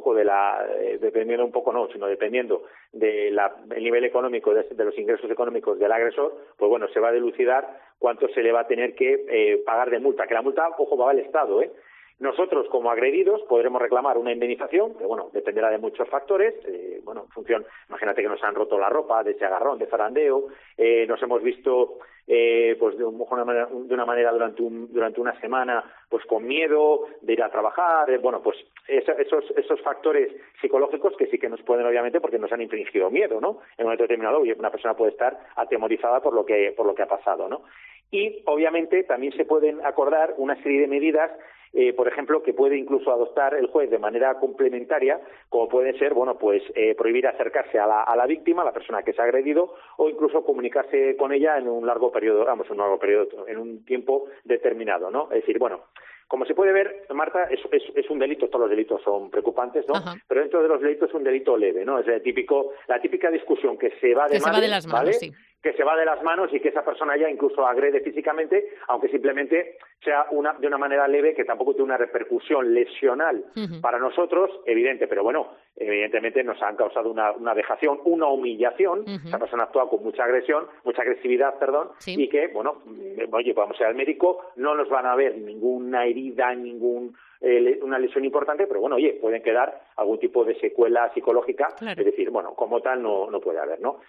del nivel económico, de los ingresos económicos del agresor, pues bueno, se va a dilucidar cuánto se le va a tener que pagar de multa. Que la multa, ojo, va al Estado, ¿eh? Nosotros, como agredidos, podremos reclamar una indemnización, que bueno, dependerá de muchos factores, en función, imagínate que nos han roto la ropa de ese agarrón, de zarandeo, nos hemos visto pues de una manera durante una semana, pues con miedo de ir a trabajar, pues esos factores psicológicos que sí que nos pueden, obviamente, porque nos han infringido miedo, ¿no? En un momento determinado, una persona puede estar atemorizada por lo que ha pasado, ¿no? Y obviamente también se pueden acordar una serie de medidas, por ejemplo, que puede incluso adoptar el juez de manera complementaria, como puede ser, prohibir acercarse a la víctima, a la persona que se ha agredido, o incluso comunicarse con ella en un largo periodo, en un tiempo determinado, ¿no? Es decir, como se puede ver, Marta, es un delito, todos los delitos son preocupantes, ¿no? Ajá. Pero dentro de los delitos es un delito leve, ¿no? Es la típica discusión que se va de las manos, ¿vale? Sí. Que se va de las manos y que esa persona ya incluso agrede físicamente, aunque simplemente sea de una manera leve, que tampoco tiene una repercusión lesional para nosotros, evidente, pero evidentemente nos han causado una vejación, una humillación. Esa persona actúa con mucha agresividad, sí. Y que, vamos a ir al médico, no nos van a ver ninguna herida, una lesión importante, pero pueden quedar algún tipo de secuela psicológica, claro. Es decir, como tal no puede haber, ¿no?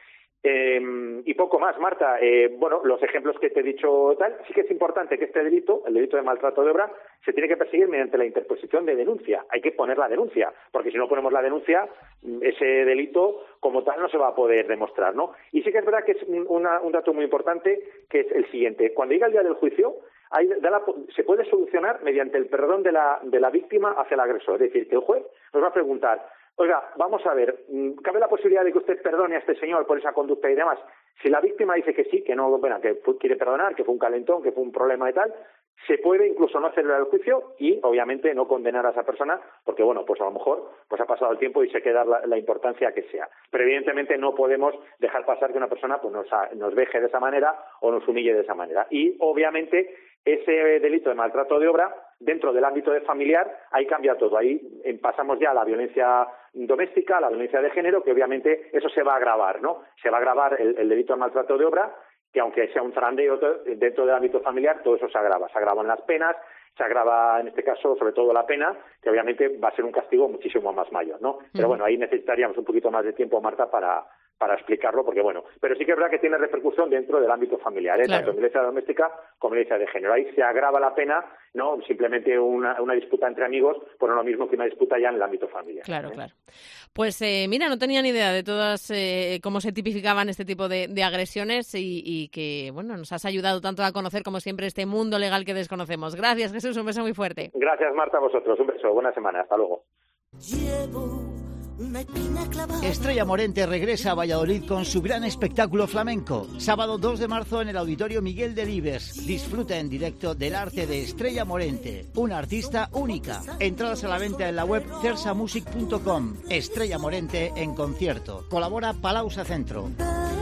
Y poco más, Marta. Los ejemplos que te he dicho sí que es importante que este delito, el delito de maltrato de obra, se tiene que perseguir mediante la interposición de denuncia. Hay que poner la denuncia, porque si no ponemos la denuncia, ese delito como tal no se va a poder demostrar, ¿no? Y sí que es verdad que es un dato muy importante, que es el siguiente. Cuando llega el día del juicio, se puede solucionar mediante el perdón de la víctima hacia el agresor. Es decir, que el juez nos va a preguntar: oiga, vamos a ver, ¿cabe la posibilidad de que usted perdone a este señor por esa conducta y demás? Si la víctima dice que sí, que no, que quiere perdonar, que fue un calentón, que fue un problema y tal, se puede incluso no acelerar el juicio y, obviamente, no condenar a esa persona, porque, pues a lo mejor ha pasado el tiempo y se queda la importancia que sea. Pero, evidentemente, no podemos dejar pasar que una persona nos veje de esa manera o nos humille de esa manera. Y, obviamente, ese delito de maltrato de obra, dentro del ámbito familiar, ahí cambia todo. Ahí pasamos ya a la violencia doméstica, a la violencia de género, que obviamente eso se va a agravar, ¿no? Se va a agravar el delito de maltrato de obra, que aunque sea un zarandeo dentro del ámbito familiar, todo eso se agravan las penas, se agrava en este caso sobre todo la pena, que obviamente va a ser un castigo muchísimo más mayor, ¿no? Pero ahí necesitaríamos un poquito más de tiempo, Marta, para explicarlo, porque pero sí que es verdad que tiene repercusión dentro del ámbito familiar, claro. Tanto violencia doméstica como violencia de género. Ahí se agrava la pena, no simplemente una disputa entre amigos, por lo mismo que una disputa ya en el ámbito familiar. Claro, claro. Pues mira, no tenía ni idea de todas cómo se tipificaban este tipo de agresiones y que, nos has ayudado tanto a conocer, como siempre, este mundo legal que desconocemos. Gracias, Jesús, un beso muy fuerte. Gracias, Marta, a vosotros. Un beso, buena semana, hasta luego. Llevo Estrella Morente regresa a Valladolid con su gran espectáculo flamenco. Sábado 2 de marzo en el Auditorio Miguel Delibes. Disfruta en directo del arte de Estrella Morente, una artista única. Entradas a la venta en la web cersamusic.com. Estrella Morente en concierto. Colabora Palausa Centro.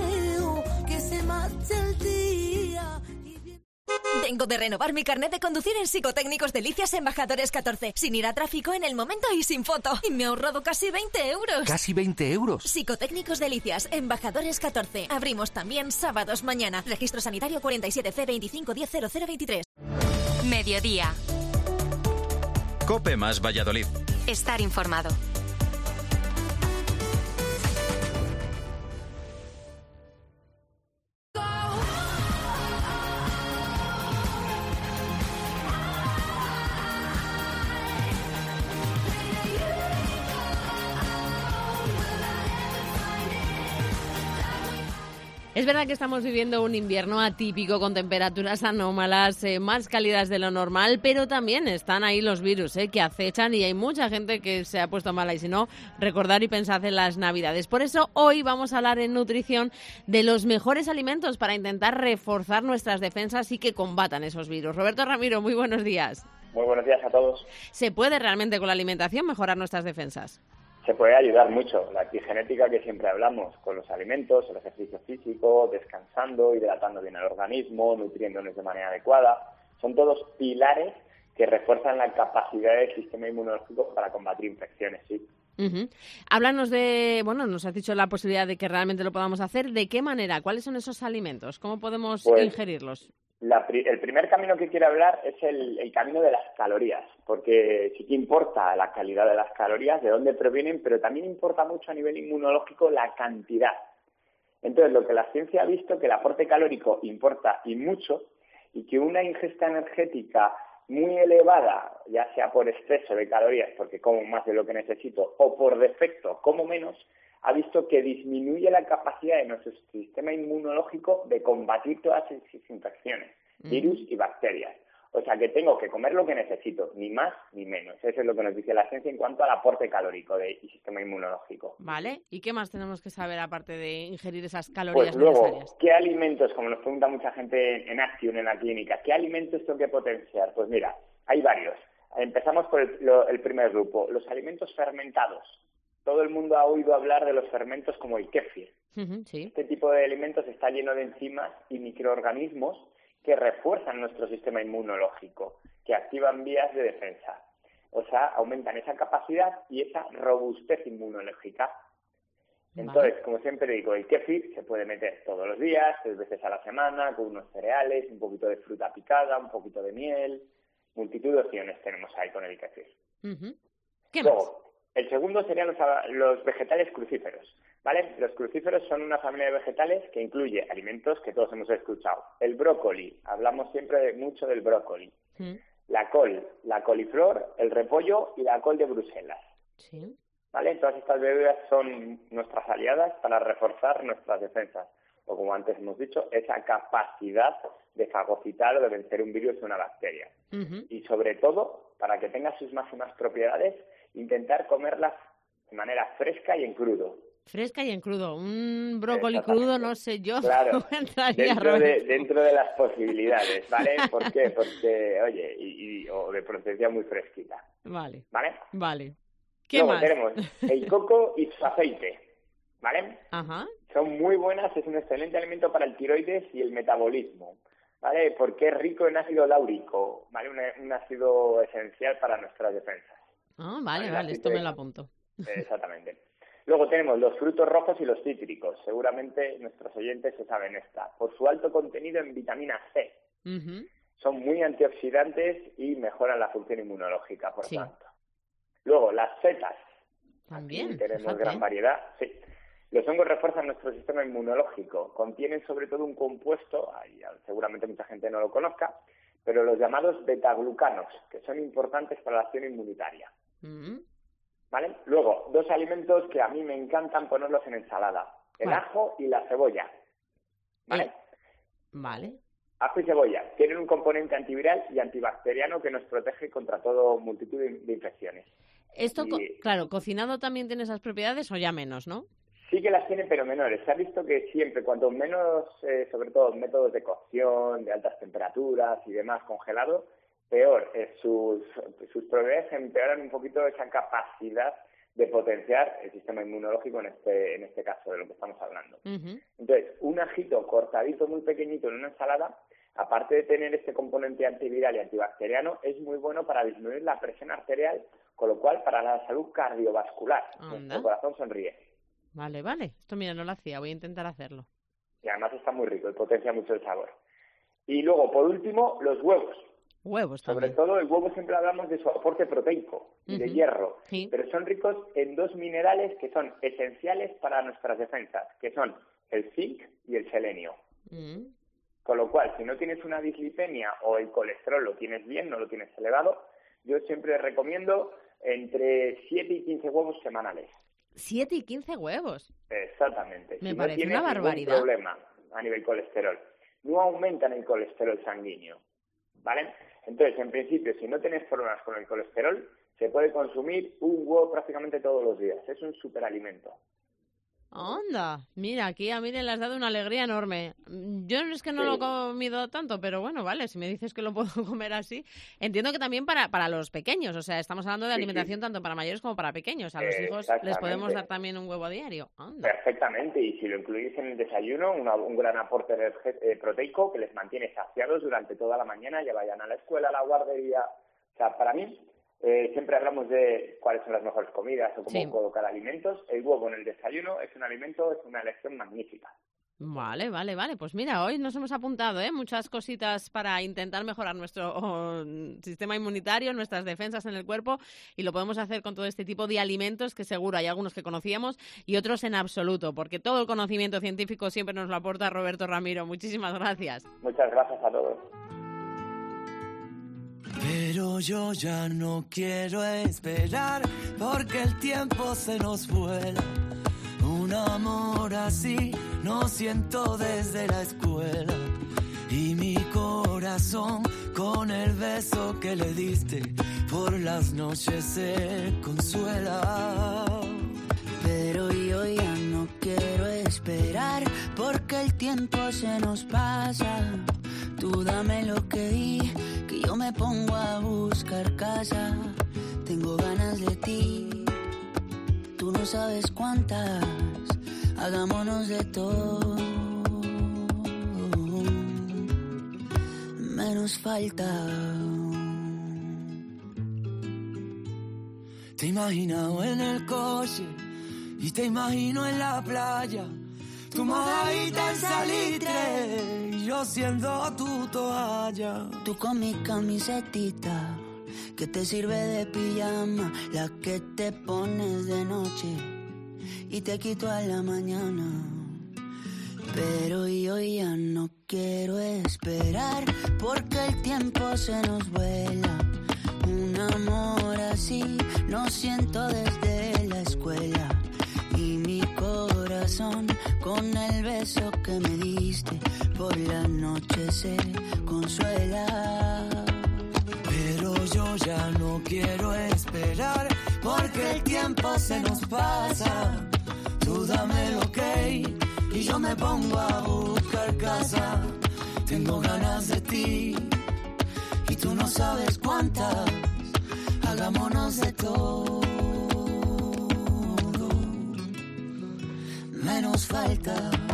Vengo de renovar mi carnet de conducir en Psicotécnicos Delicias Embajadores 14, sin ir a tráfico, en el momento y sin foto. Y me he ahorrado casi 20 euros. ¿Casi 20 euros? Psicotécnicos Delicias Embajadores 14. Abrimos también sábados mañana. Registro sanitario 47C25100023. Mediodía. Cope más Valladolid. Estar informado. Es verdad que estamos viviendo un invierno atípico con temperaturas anómalas, más cálidas de lo normal, pero también están ahí los virus que acechan y hay mucha gente que se ha puesto mala y si no, recordar y pensad en las Navidades. Por eso hoy vamos a hablar en nutrición de los mejores alimentos para intentar reforzar nuestras defensas y que combatan esos virus. Roberto Ramiro, muy buenos días. Muy buenos días a todos. ¿Se puede realmente con la alimentación mejorar nuestras defensas? Se puede ayudar mucho. La epigenética que siempre hablamos, con los alimentos, el ejercicio físico, descansando, hidratando bien el organismo, nutriéndonos de manera adecuada, son todos pilares que refuerzan la capacidad del sistema inmunológico para combatir infecciones, sí. Háblanos de, nos has dicho la posibilidad de que realmente lo podamos hacer. ¿De qué manera? ¿Cuáles son esos alimentos? ¿Cómo podemos ingerirlos? El primer camino que quiero hablar es el camino de las calorías, porque sí que importa la calidad de las calorías, de dónde provienen, pero también importa mucho a nivel inmunológico la cantidad. Entonces, lo que la ciencia ha visto, que el aporte calórico importa y mucho, y que una ingesta energética muy elevada, ya sea por exceso de calorías, porque como más de lo que necesito, o por defecto, como menos, ha visto que disminuye la capacidad de nuestro sistema inmunológico de combatir todas esas infecciones, virus y bacterias. O sea que tengo que comer lo que necesito, ni más ni menos. Eso es lo que nos dice la ciencia en cuanto al aporte calórico del sistema inmunológico. Vale, ¿y qué más tenemos que saber aparte de ingerir esas calorías pues luego, necesarias? ¿Qué alimentos, como nos pregunta mucha gente en Action, en la clínica, qué alimentos tengo que potenciar? Pues mira, hay varios. Empezamos por el primer grupo, los alimentos fermentados. Todo el mundo ha oído hablar de los fermentos como el kéfir. Sí. Este tipo de alimentos está lleno de enzimas y microorganismos que refuerzan nuestro sistema inmunológico, que activan vías de defensa. O sea, aumentan esa capacidad y esa robustez inmunológica. Entonces, como siempre digo, el kéfir se puede meter todos los días, 3 veces a la semana, con unos cereales, un poquito de fruta picada, un poquito de miel. Multitud de opciones tenemos ahí con el kéfir. ¿Qué Luego, más? el segundo serían los vegetales crucíferos, ¿vale? Los crucíferos son una familia de vegetales que incluye alimentos que todos hemos escuchado. El brócoli, hablamos siempre mucho del brócoli. La col, la coliflor, el repollo y la col de Bruselas. Sí. ¿Vale? Todas estas verduras son nuestras aliadas para reforzar nuestras defensas. O como antes hemos dicho, esa capacidad de fagocitar o de vencer un virus o una bacteria. Y sobre todo, para que tenga sus máximas propiedades, intentar comerlas de manera fresca y en crudo. Fresca y en crudo. Un brócoli crudo, no sé yo. Claro, dentro de las posibilidades, ¿vale? ¿Por qué? Porque, oye, o de procedencia muy fresquita. Vale. ¿Vale? ¿Qué Luego más? tenemos el coco y su aceite, ¿vale? Ajá. Son muy buenas, es un excelente alimento para el tiroides y el metabolismo, ¿vale? Porque es rico en ácido láurico, ¿vale? Un ácido esencial para nuestras defensas. Ah, vale, esto me lo apunto. Exactamente. Luego tenemos los frutos rojos y los cítricos. Seguramente nuestros oyentes se saben esta. Por su alto contenido en vitamina C. Son muy antioxidantes y mejoran la función inmunológica, por tanto. Luego, las setas. También. Aquí tenemos gran variedad. Sí. Los hongos refuerzan nuestro sistema inmunológico. Contienen sobre todo un compuesto, seguramente mucha gente no lo conozca, pero los llamados betaglucanos, que son importantes para la acción inmunitaria. ¿Vale? Luego, 2 alimentos que a mí me encantan ponerlos en ensalada. El ajo y la cebolla. ¿Vale? Vale. Ajo y cebolla tienen un componente antiviral y antibacteriano que nos protege contra todo multitud de infecciones. Esto, claro, ¿cocinado también tiene esas propiedades o ya menos, no? Sí que las tiene, pero menores. Se ha visto que siempre, cuanto menos, sobre todo métodos de cocción, de altas temperaturas y demás congelado, peor. Sus propiedades empeoran un poquito esa capacidad de potenciar el sistema inmunológico en este caso de lo que estamos hablando. Entonces, un ajito cortadito muy pequeñito en una ensalada, aparte de tener este componente antiviral y antibacteriano, es muy bueno para disminuir la presión arterial, con lo cual para la salud cardiovascular. Nuestro corazón sonríe. Vale. Esto mira, no lo hacía, voy a intentar hacerlo. Y además está muy rico y potencia mucho el sabor. Y luego, por último, los huevos. Huevos también. Sobre todo el huevo siempre hablamos de su aporte proteico y de hierro, pero son ricos en 2 minerales que son esenciales para nuestras defensas, que son el zinc y el selenio. Con lo cual, si no tienes una dislipemia o el colesterol lo tienes bien, no lo tienes elevado, yo siempre recomiendo entre 7 y 15 huevos semanales. 7 y 15 huevos. Exactamente. Me si parece no tienes una barbaridad. ningún problema a nivel colesterol, no aumentan el colesterol sanguíneo, ¿vale? Entonces, en principio, si no tienes problemas con el colesterol, se puede consumir un huevo prácticamente todos los días. Es un superalimento. ¡Anda! Mira, aquí a mí le has dado una alegría enorme. Yo es que no lo he comido tanto, pero bueno, vale, si me dices que lo puedo comer así. Entiendo que también para los pequeños, o sea, estamos hablando de alimentación tanto para mayores como para pequeños. A los hijos les podemos dar también un huevo a diario. ¡Anda! Perfectamente, y si lo incluís en el desayuno, un gran aporte proteico que les mantiene saciados durante toda la mañana, ya vayan a la escuela, a la guardería. O sea, para mí... siempre hablamos de cuáles son las mejores comidas o cómo colocar alimentos. El huevo en el desayuno es un alimento, es una elección magnífica. Vale. Pues mira, hoy nos hemos apuntado muchas cositas para intentar mejorar nuestro sistema inmunitario, nuestras defensas en el cuerpo, y lo podemos hacer con todo este tipo de alimentos que seguro hay algunos que conocíamos y otros en absoluto, porque todo el conocimiento científico siempre nos lo aporta Roberto Ramiro. Muchísimas gracias. Muchas gracias a todos. Pero yo ya no quiero esperar porque el tiempo se nos vuela. Un amor así no siento desde la escuela. Y mi corazón con el beso que le diste por las noches se consuela. Pero yo ya no quiero esperar porque el tiempo se nos pasa. Tú dame lo que di, que yo me pongo a buscar casa. Tengo ganas de ti, tú no sabes cuántas. Hagámonos de todo, menos falta. Te he imaginado en el coche y te imagino en la playa. Tu mojadita en salitre y yo siendo tu toalla. Tú con mi camisetita que te sirve de pijama, la que te pones de noche y te quito a la mañana. Pero yo ya no quiero esperar porque el tiempo se nos vuela. Un amor así no siento desde la escuela. Y mi corazón con el beso que me diste por la noche se consuela. Pero yo ya no quiero esperar porque el tiempo se nos pasa. Tú dame el ok y yo me pongo a buscar casa. Tengo ganas de ti y tú no sabes cuántas. Hagámonos de todo, menos falta.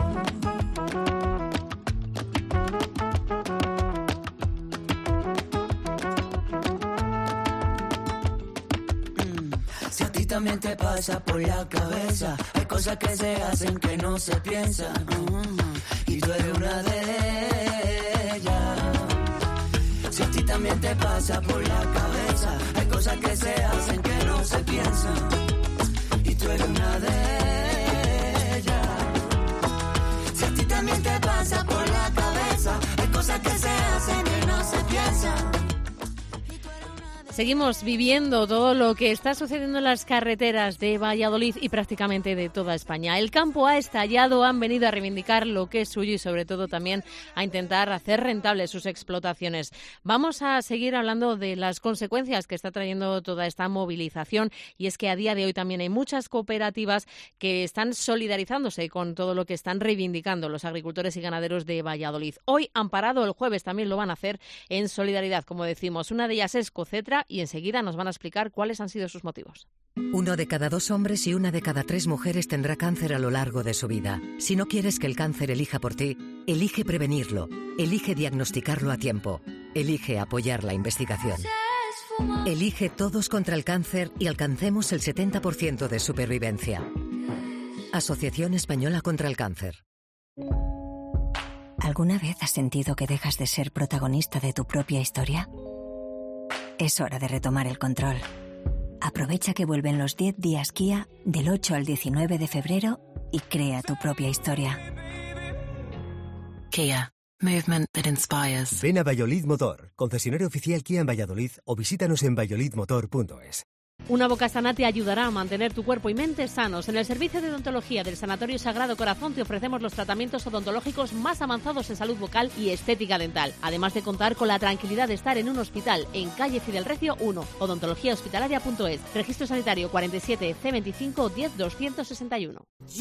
Si a ti también te pasa por la cabeza, hay cosas que se hacen que no se piensan, y tú eres una de ellas. Si a ti también te pasa por la cabeza, hay cosas que se hacen que no se piensan, y tú eres una de ellas. Si a ti también te pasa por la cabeza, hay cosas que se hacen que no se piensan. Seguimos viviendo todo lo que está sucediendo en las carreteras de Valladolid y prácticamente de toda España. El campo ha estallado, han venido a reivindicar lo que es suyo y sobre todo también a intentar hacer rentables sus explotaciones. Vamos a seguir hablando de las consecuencias que está trayendo toda esta movilización, y es que a día de hoy también hay muchas cooperativas que están solidarizándose con todo lo que están reivindicando los agricultores y ganaderos de Valladolid. Hoy han parado, el jueves también lo van a hacer en solidaridad, como decimos. Una de ellas es Cocetra, y enseguida nos van a explicar cuáles han sido sus motivos. 1 de cada 2 hombres y 1 de cada 3 mujeres tendrá cáncer a lo largo de su vida. Si no quieres que el cáncer elija por ti, elige prevenirlo. Elige diagnosticarlo a tiempo. Elige apoyar la investigación. Elige Todos contra el cáncer y alcancemos el 70% de supervivencia. Asociación Española contra el Cáncer. ¿Alguna vez has sentido que dejas de ser protagonista de tu propia historia? Es hora de retomar el control. Aprovecha que vuelven los 10 días Kia del 8 al 19 de febrero y crea tu propia historia. Kia. Movement that inspires. Ven a Valladolid Motor, concesionario oficial Kia en Valladolid, o visítanos en valladolidmotor.es. Una boca sana te ayudará a mantener tu cuerpo y mente sanos. En el servicio de odontología del Sanatorio Sagrado Corazón te ofrecemos los tratamientos odontológicos más avanzados en salud bucal y estética dental. Además de contar con la tranquilidad de estar en un hospital en calle Fidel Recio 1, odontologiahospitalaria.es. Registro sanitario 47 C25 10 261.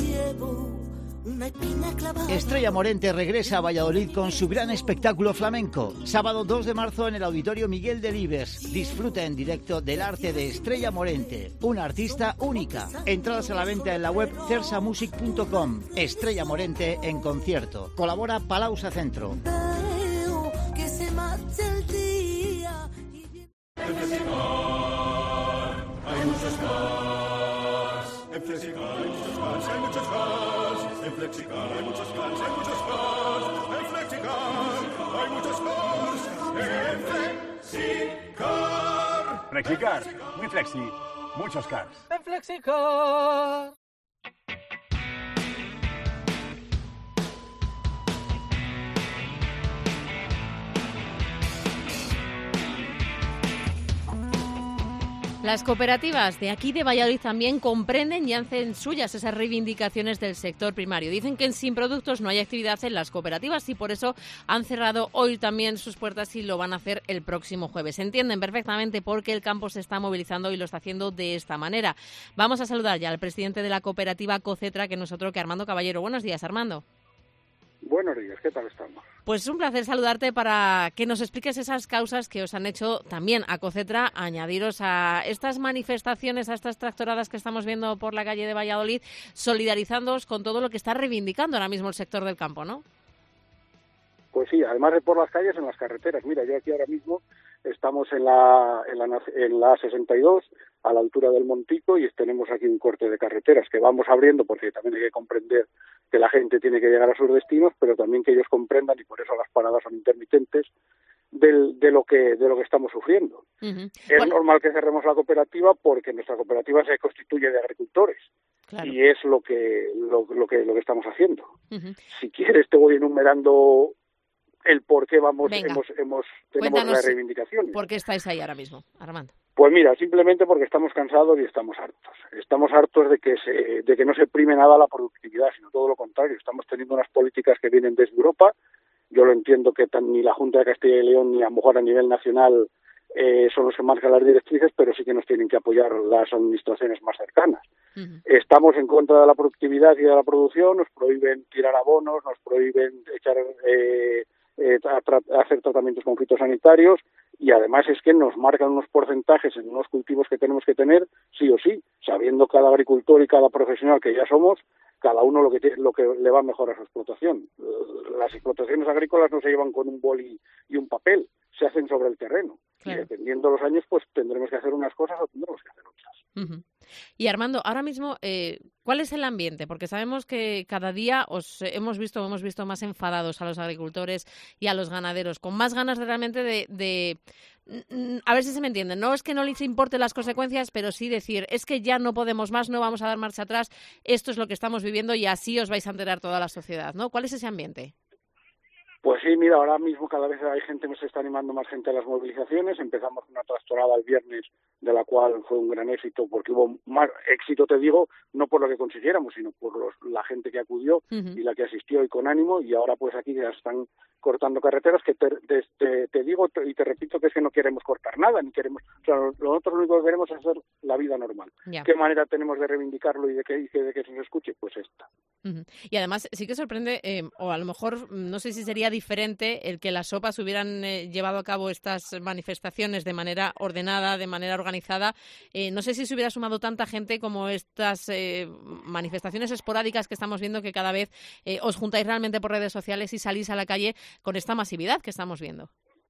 Estrella Morente regresa a Valladolid con su gran espectáculo flamenco. Sábado 2 de marzo en el Auditorio Miguel Delibes. Disfruta en directo del arte de Estrella Morente, una artista única. Entradas a la venta en la web cersamusic.com. Estrella Morente en concierto. Colabora Palausa Centro. Que se marche el día. En Flexicar hay muchos cars. En Flexicar hay muchos cars, hay muchos cars. En Flexicar hay muchos cars, hay muchos cars. En Flexicar hay muchos cars. En Flexicar. Flexicar, muy flexi, muchos cars. En Flexicar. Las cooperativas de aquí de Valladolid también comprenden y hacen suyas esas reivindicaciones del sector primario. Dicen que sin productos no hay actividad en las cooperativas y por eso han cerrado hoy también sus puertas y lo van a hacer el próximo jueves. Entienden perfectamente por qué el campo se está movilizando y lo está haciendo de esta manera. Vamos a saludar ya al presidente de la cooperativa Cocetra, que no es otro que Armando Caballero. Buenos días, Armando. Buenos días, ¿qué tal estamos? Pues es un placer saludarte para que nos expliques esas causas que os han hecho también a Cocetra añadiros a estas manifestaciones, a estas tractoradas que estamos viendo por la calle de Valladolid, solidarizándoos con todo lo que está reivindicando ahora mismo el sector del campo, ¿no? Pues sí, además de por las calles, en las carreteras. Mira, yo aquí ahora mismo estamos en la 62, a la altura del Montico, y tenemos aquí un corte de carreteras que vamos abriendo porque también hay que comprender que la gente tiene que llegar a sus destinos, pero también que ellos comprendan, y por eso las paradas son intermitentes, de lo que estamos sufriendo. Es normal que cerremos la cooperativa porque nuestra cooperativa se constituye de agricultores. Claro. Y es lo que estamos haciendo. Si quieres te voy enumerando el por qué tenemos las reivindicaciones. ¿Por qué estáis ahí ahora mismo, Armando? Pues mira, simplemente porque estamos cansados y estamos hartos. Estamos hartos de que no se prime nada la productividad, sino todo lo contrario. Estamos teniendo unas políticas que vienen desde Europa. Yo lo entiendo que ni la Junta de Castilla y León ni a lo mejor a nivel nacional son los que marcan las directrices, pero sí que nos tienen que apoyar las administraciones más cercanas. Estamos en contra de la productividad y de la producción, nos prohíben tirar abonos, nos prohíben hacer tratamientos con fitosanitarios, y además es que nos marcan unos porcentajes en unos cultivos que tenemos que tener sí o sí, sabiendo cada agricultor y cada profesional que ya somos, cada uno lo que le va mejor a su explotación. Las explotaciones agrícolas no se llevan con un boli y un papel, se hacen sobre el terreno. Claro. Y dependiendo de los años, pues tendremos que hacer unas cosas o tendremos que hacer otras. Y Armando, ahora mismo, ¿cuál es el ambiente? Porque sabemos que cada día hemos visto más enfadados a los agricultores y a los ganaderos, con más ganas realmente de a ver si se me entiende, no es que no les importen las consecuencias, pero sí decir, es que ya no podemos más, no vamos a dar marcha atrás, esto es lo que estamos viviendo y así os vais a enterar toda la sociedad, ¿no? ¿Cuál es ese ambiente? Pues sí, mira, ahora mismo cada vez hay gente, se está animando más gente a las movilizaciones. Empezamos una tractorada el viernes, de la cual fue un gran éxito, porque hubo más éxito, te digo, no por lo que consiguiéramos, sino por la gente que acudió y la que asistió y con ánimo. Y ahora pues aquí ya están cortando carreteras, que te digo y te repito que es que no queremos cortar nada, ni queremos, o sea, nosotros lo único que queremos es hacer la vida normal. Ya. ¿Qué manera tenemos de reivindicarlo y de que se nos escuche? Pues esta. Y además sí que sorprende, o a lo mejor no sé si sería diferente el que las SOPAs hubieran llevado a cabo estas manifestaciones de manera ordenada, de manera organizada. No sé si se hubiera sumado tanta gente como estas manifestaciones esporádicas que estamos viendo, que cada vez os juntáis realmente por redes sociales y salís a la calle con esta masividad que estamos viendo.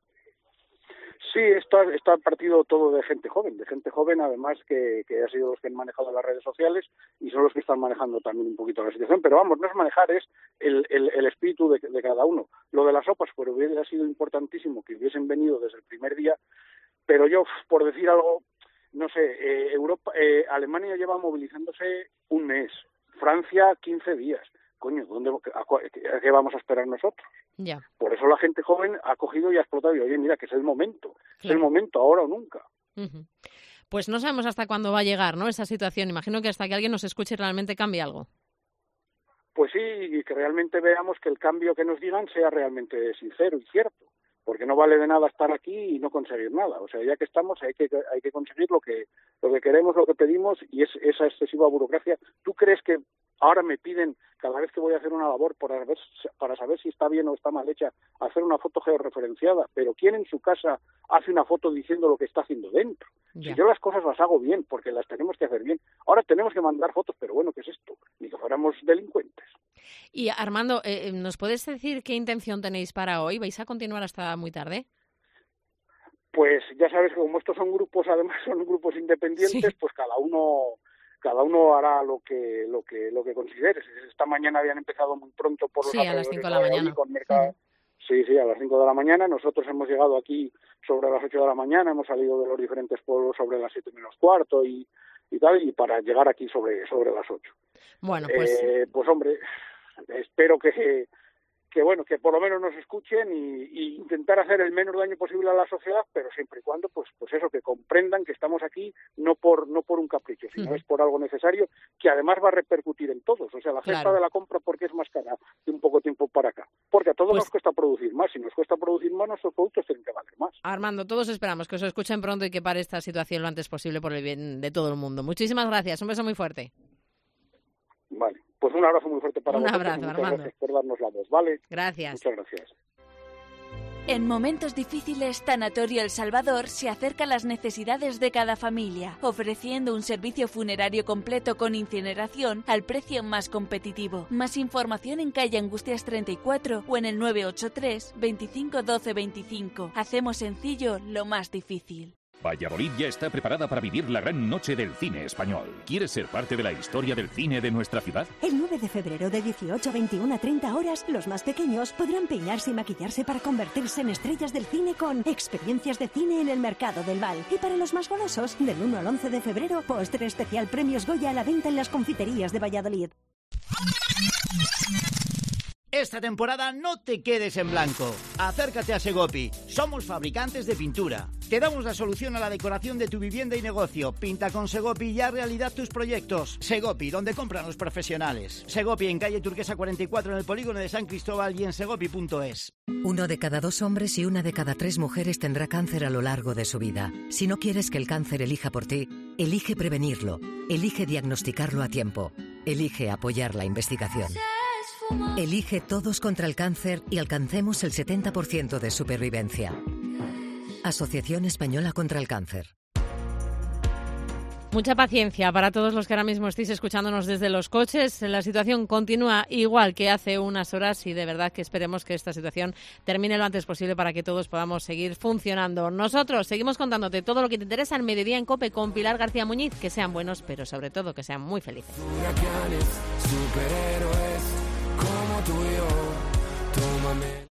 Sí, está partido todo de gente joven además que ha sido los que han manejado las redes sociales y son los que están manejando también un poquito la situación, pero vamos, no es manejar, es el espíritu de cada uno. Lo de las sopas, pues hubiera sido importantísimo que hubiesen venido desde el primer día, pero yo, por decir algo, no sé, Alemania lleva movilizándose un mes, Francia 15 días. Coño, ¿a qué vamos a esperar nosotros? Ya. Por eso la gente joven ha cogido y ha explotado y oye, mira, que es el momento, es el momento, ahora o nunca. Pues no sabemos hasta cuándo va a llegar, ¿no?, esa situación. Imagino que hasta que alguien nos escuche realmente cambie algo. Pues sí, y que realmente veamos que el cambio que nos digan sea realmente sincero y cierto, porque no vale de nada estar aquí y no conseguir nada. O sea, ya que estamos hay que conseguir lo que queremos, lo que pedimos, y esa excesiva burocracia. ¿Tú crees que ahora me piden, cada vez que voy a hacer una labor para saber si está bien o está mal hecha, hacer una foto georreferenciada? Pero ¿quién en su casa hace una foto diciendo lo que está haciendo dentro? Si yo las cosas las hago bien, porque las tenemos que hacer bien. Ahora tenemos que mandar fotos, pero bueno, ¿qué es esto? Ni que fuéramos delincuentes. Y Armando, ¿nos puedes decir qué intención tenéis para hoy? ¿Vais a continuar hasta muy tarde? Pues ya sabes que como estos son grupos, además son grupos independientes, pues cada uno hará lo que consideres. Esta mañana habían empezado muy pronto por los a las 5 de la mañana. Sí, a las 5 de la mañana. Nosotros hemos llegado aquí sobre las 8 de la mañana, hemos salido de los diferentes pueblos sobre las 7 menos cuarto y tal, y para llegar aquí sobre las 8. Bueno, pues... pues hombre, espero que por lo menos nos escuchen y intentar hacer el menos daño posible a la sociedad, pero siempre y cuando, pues eso, que comprendan que estamos aquí no por un capricho, sino es por algo necesario que además va a repercutir en todos. O sea, la cesta de la compra, porque es más cara de un poco tiempo para acá. Porque a todos nos cuesta producir más. Si nos cuesta producir más, nuestros productos tienen que valer más. Armando, todos esperamos que os escuchen pronto y que pare esta situación lo antes posible por el bien de todo el mundo. Muchísimas gracias. Un beso muy fuerte. Vale. Pues un abrazo muy fuerte para vosotros. Un abrazo, Armando. Gracias por darnos la voz, ¿vale? Gracias. Muchas gracias. En momentos difíciles, Tanatorio El Salvador se acerca a las necesidades de cada familia, ofreciendo un servicio funerario completo con incineración al precio más competitivo. Más información en calle Angustias 34 o en el 983 25 12 25. Hacemos sencillo lo más difícil. Valladolid ya está preparada para vivir la gran noche del cine español. ¿Quieres ser parte de la historia del cine de nuestra ciudad? El 9 de febrero de 18 a 21 a 30 horas, los más pequeños podrán peinarse y maquillarse para convertirse en estrellas del cine con experiencias de cine en el Mercado del Val. Y para los más golosos, del 1 al 11 de febrero, postre especial Premios Goya a la venta en las confiterías de Valladolid. Esta temporada no te quedes en blanco. Acércate a Segopi. Somos fabricantes de pintura. Te damos la solución a la decoración de tu vivienda y negocio. Pinta con Segopi y haz realidad tus proyectos. Segopi, donde compran los profesionales. Segopi en calle Turquesa 44 en el polígono de San Cristóbal y en segopi.es. 1 de cada 2 hombres y 1 de cada 3 mujeres tendrá cáncer a lo largo de su vida. Si no quieres que el cáncer elija por ti, elige prevenirlo. Elige diagnosticarlo a tiempo. Elige apoyar la investigación. Elige Todos contra el Cáncer y alcancemos el 70% de supervivencia. Asociación Española contra el Cáncer. Mucha paciencia para todos los que ahora mismo estéis escuchándonos desde los coches. La situación continúa igual que hace unas horas y de verdad que esperemos que esta situación termine lo antes posible para que todos podamos seguir funcionando. Nosotros seguimos contándote todo lo que te interesa en Mediodía en COPE con Pilar García Muñiz. Que sean buenos, pero sobre todo que sean muy felices. Huracanes, superhéroes como tú y yo, tómame.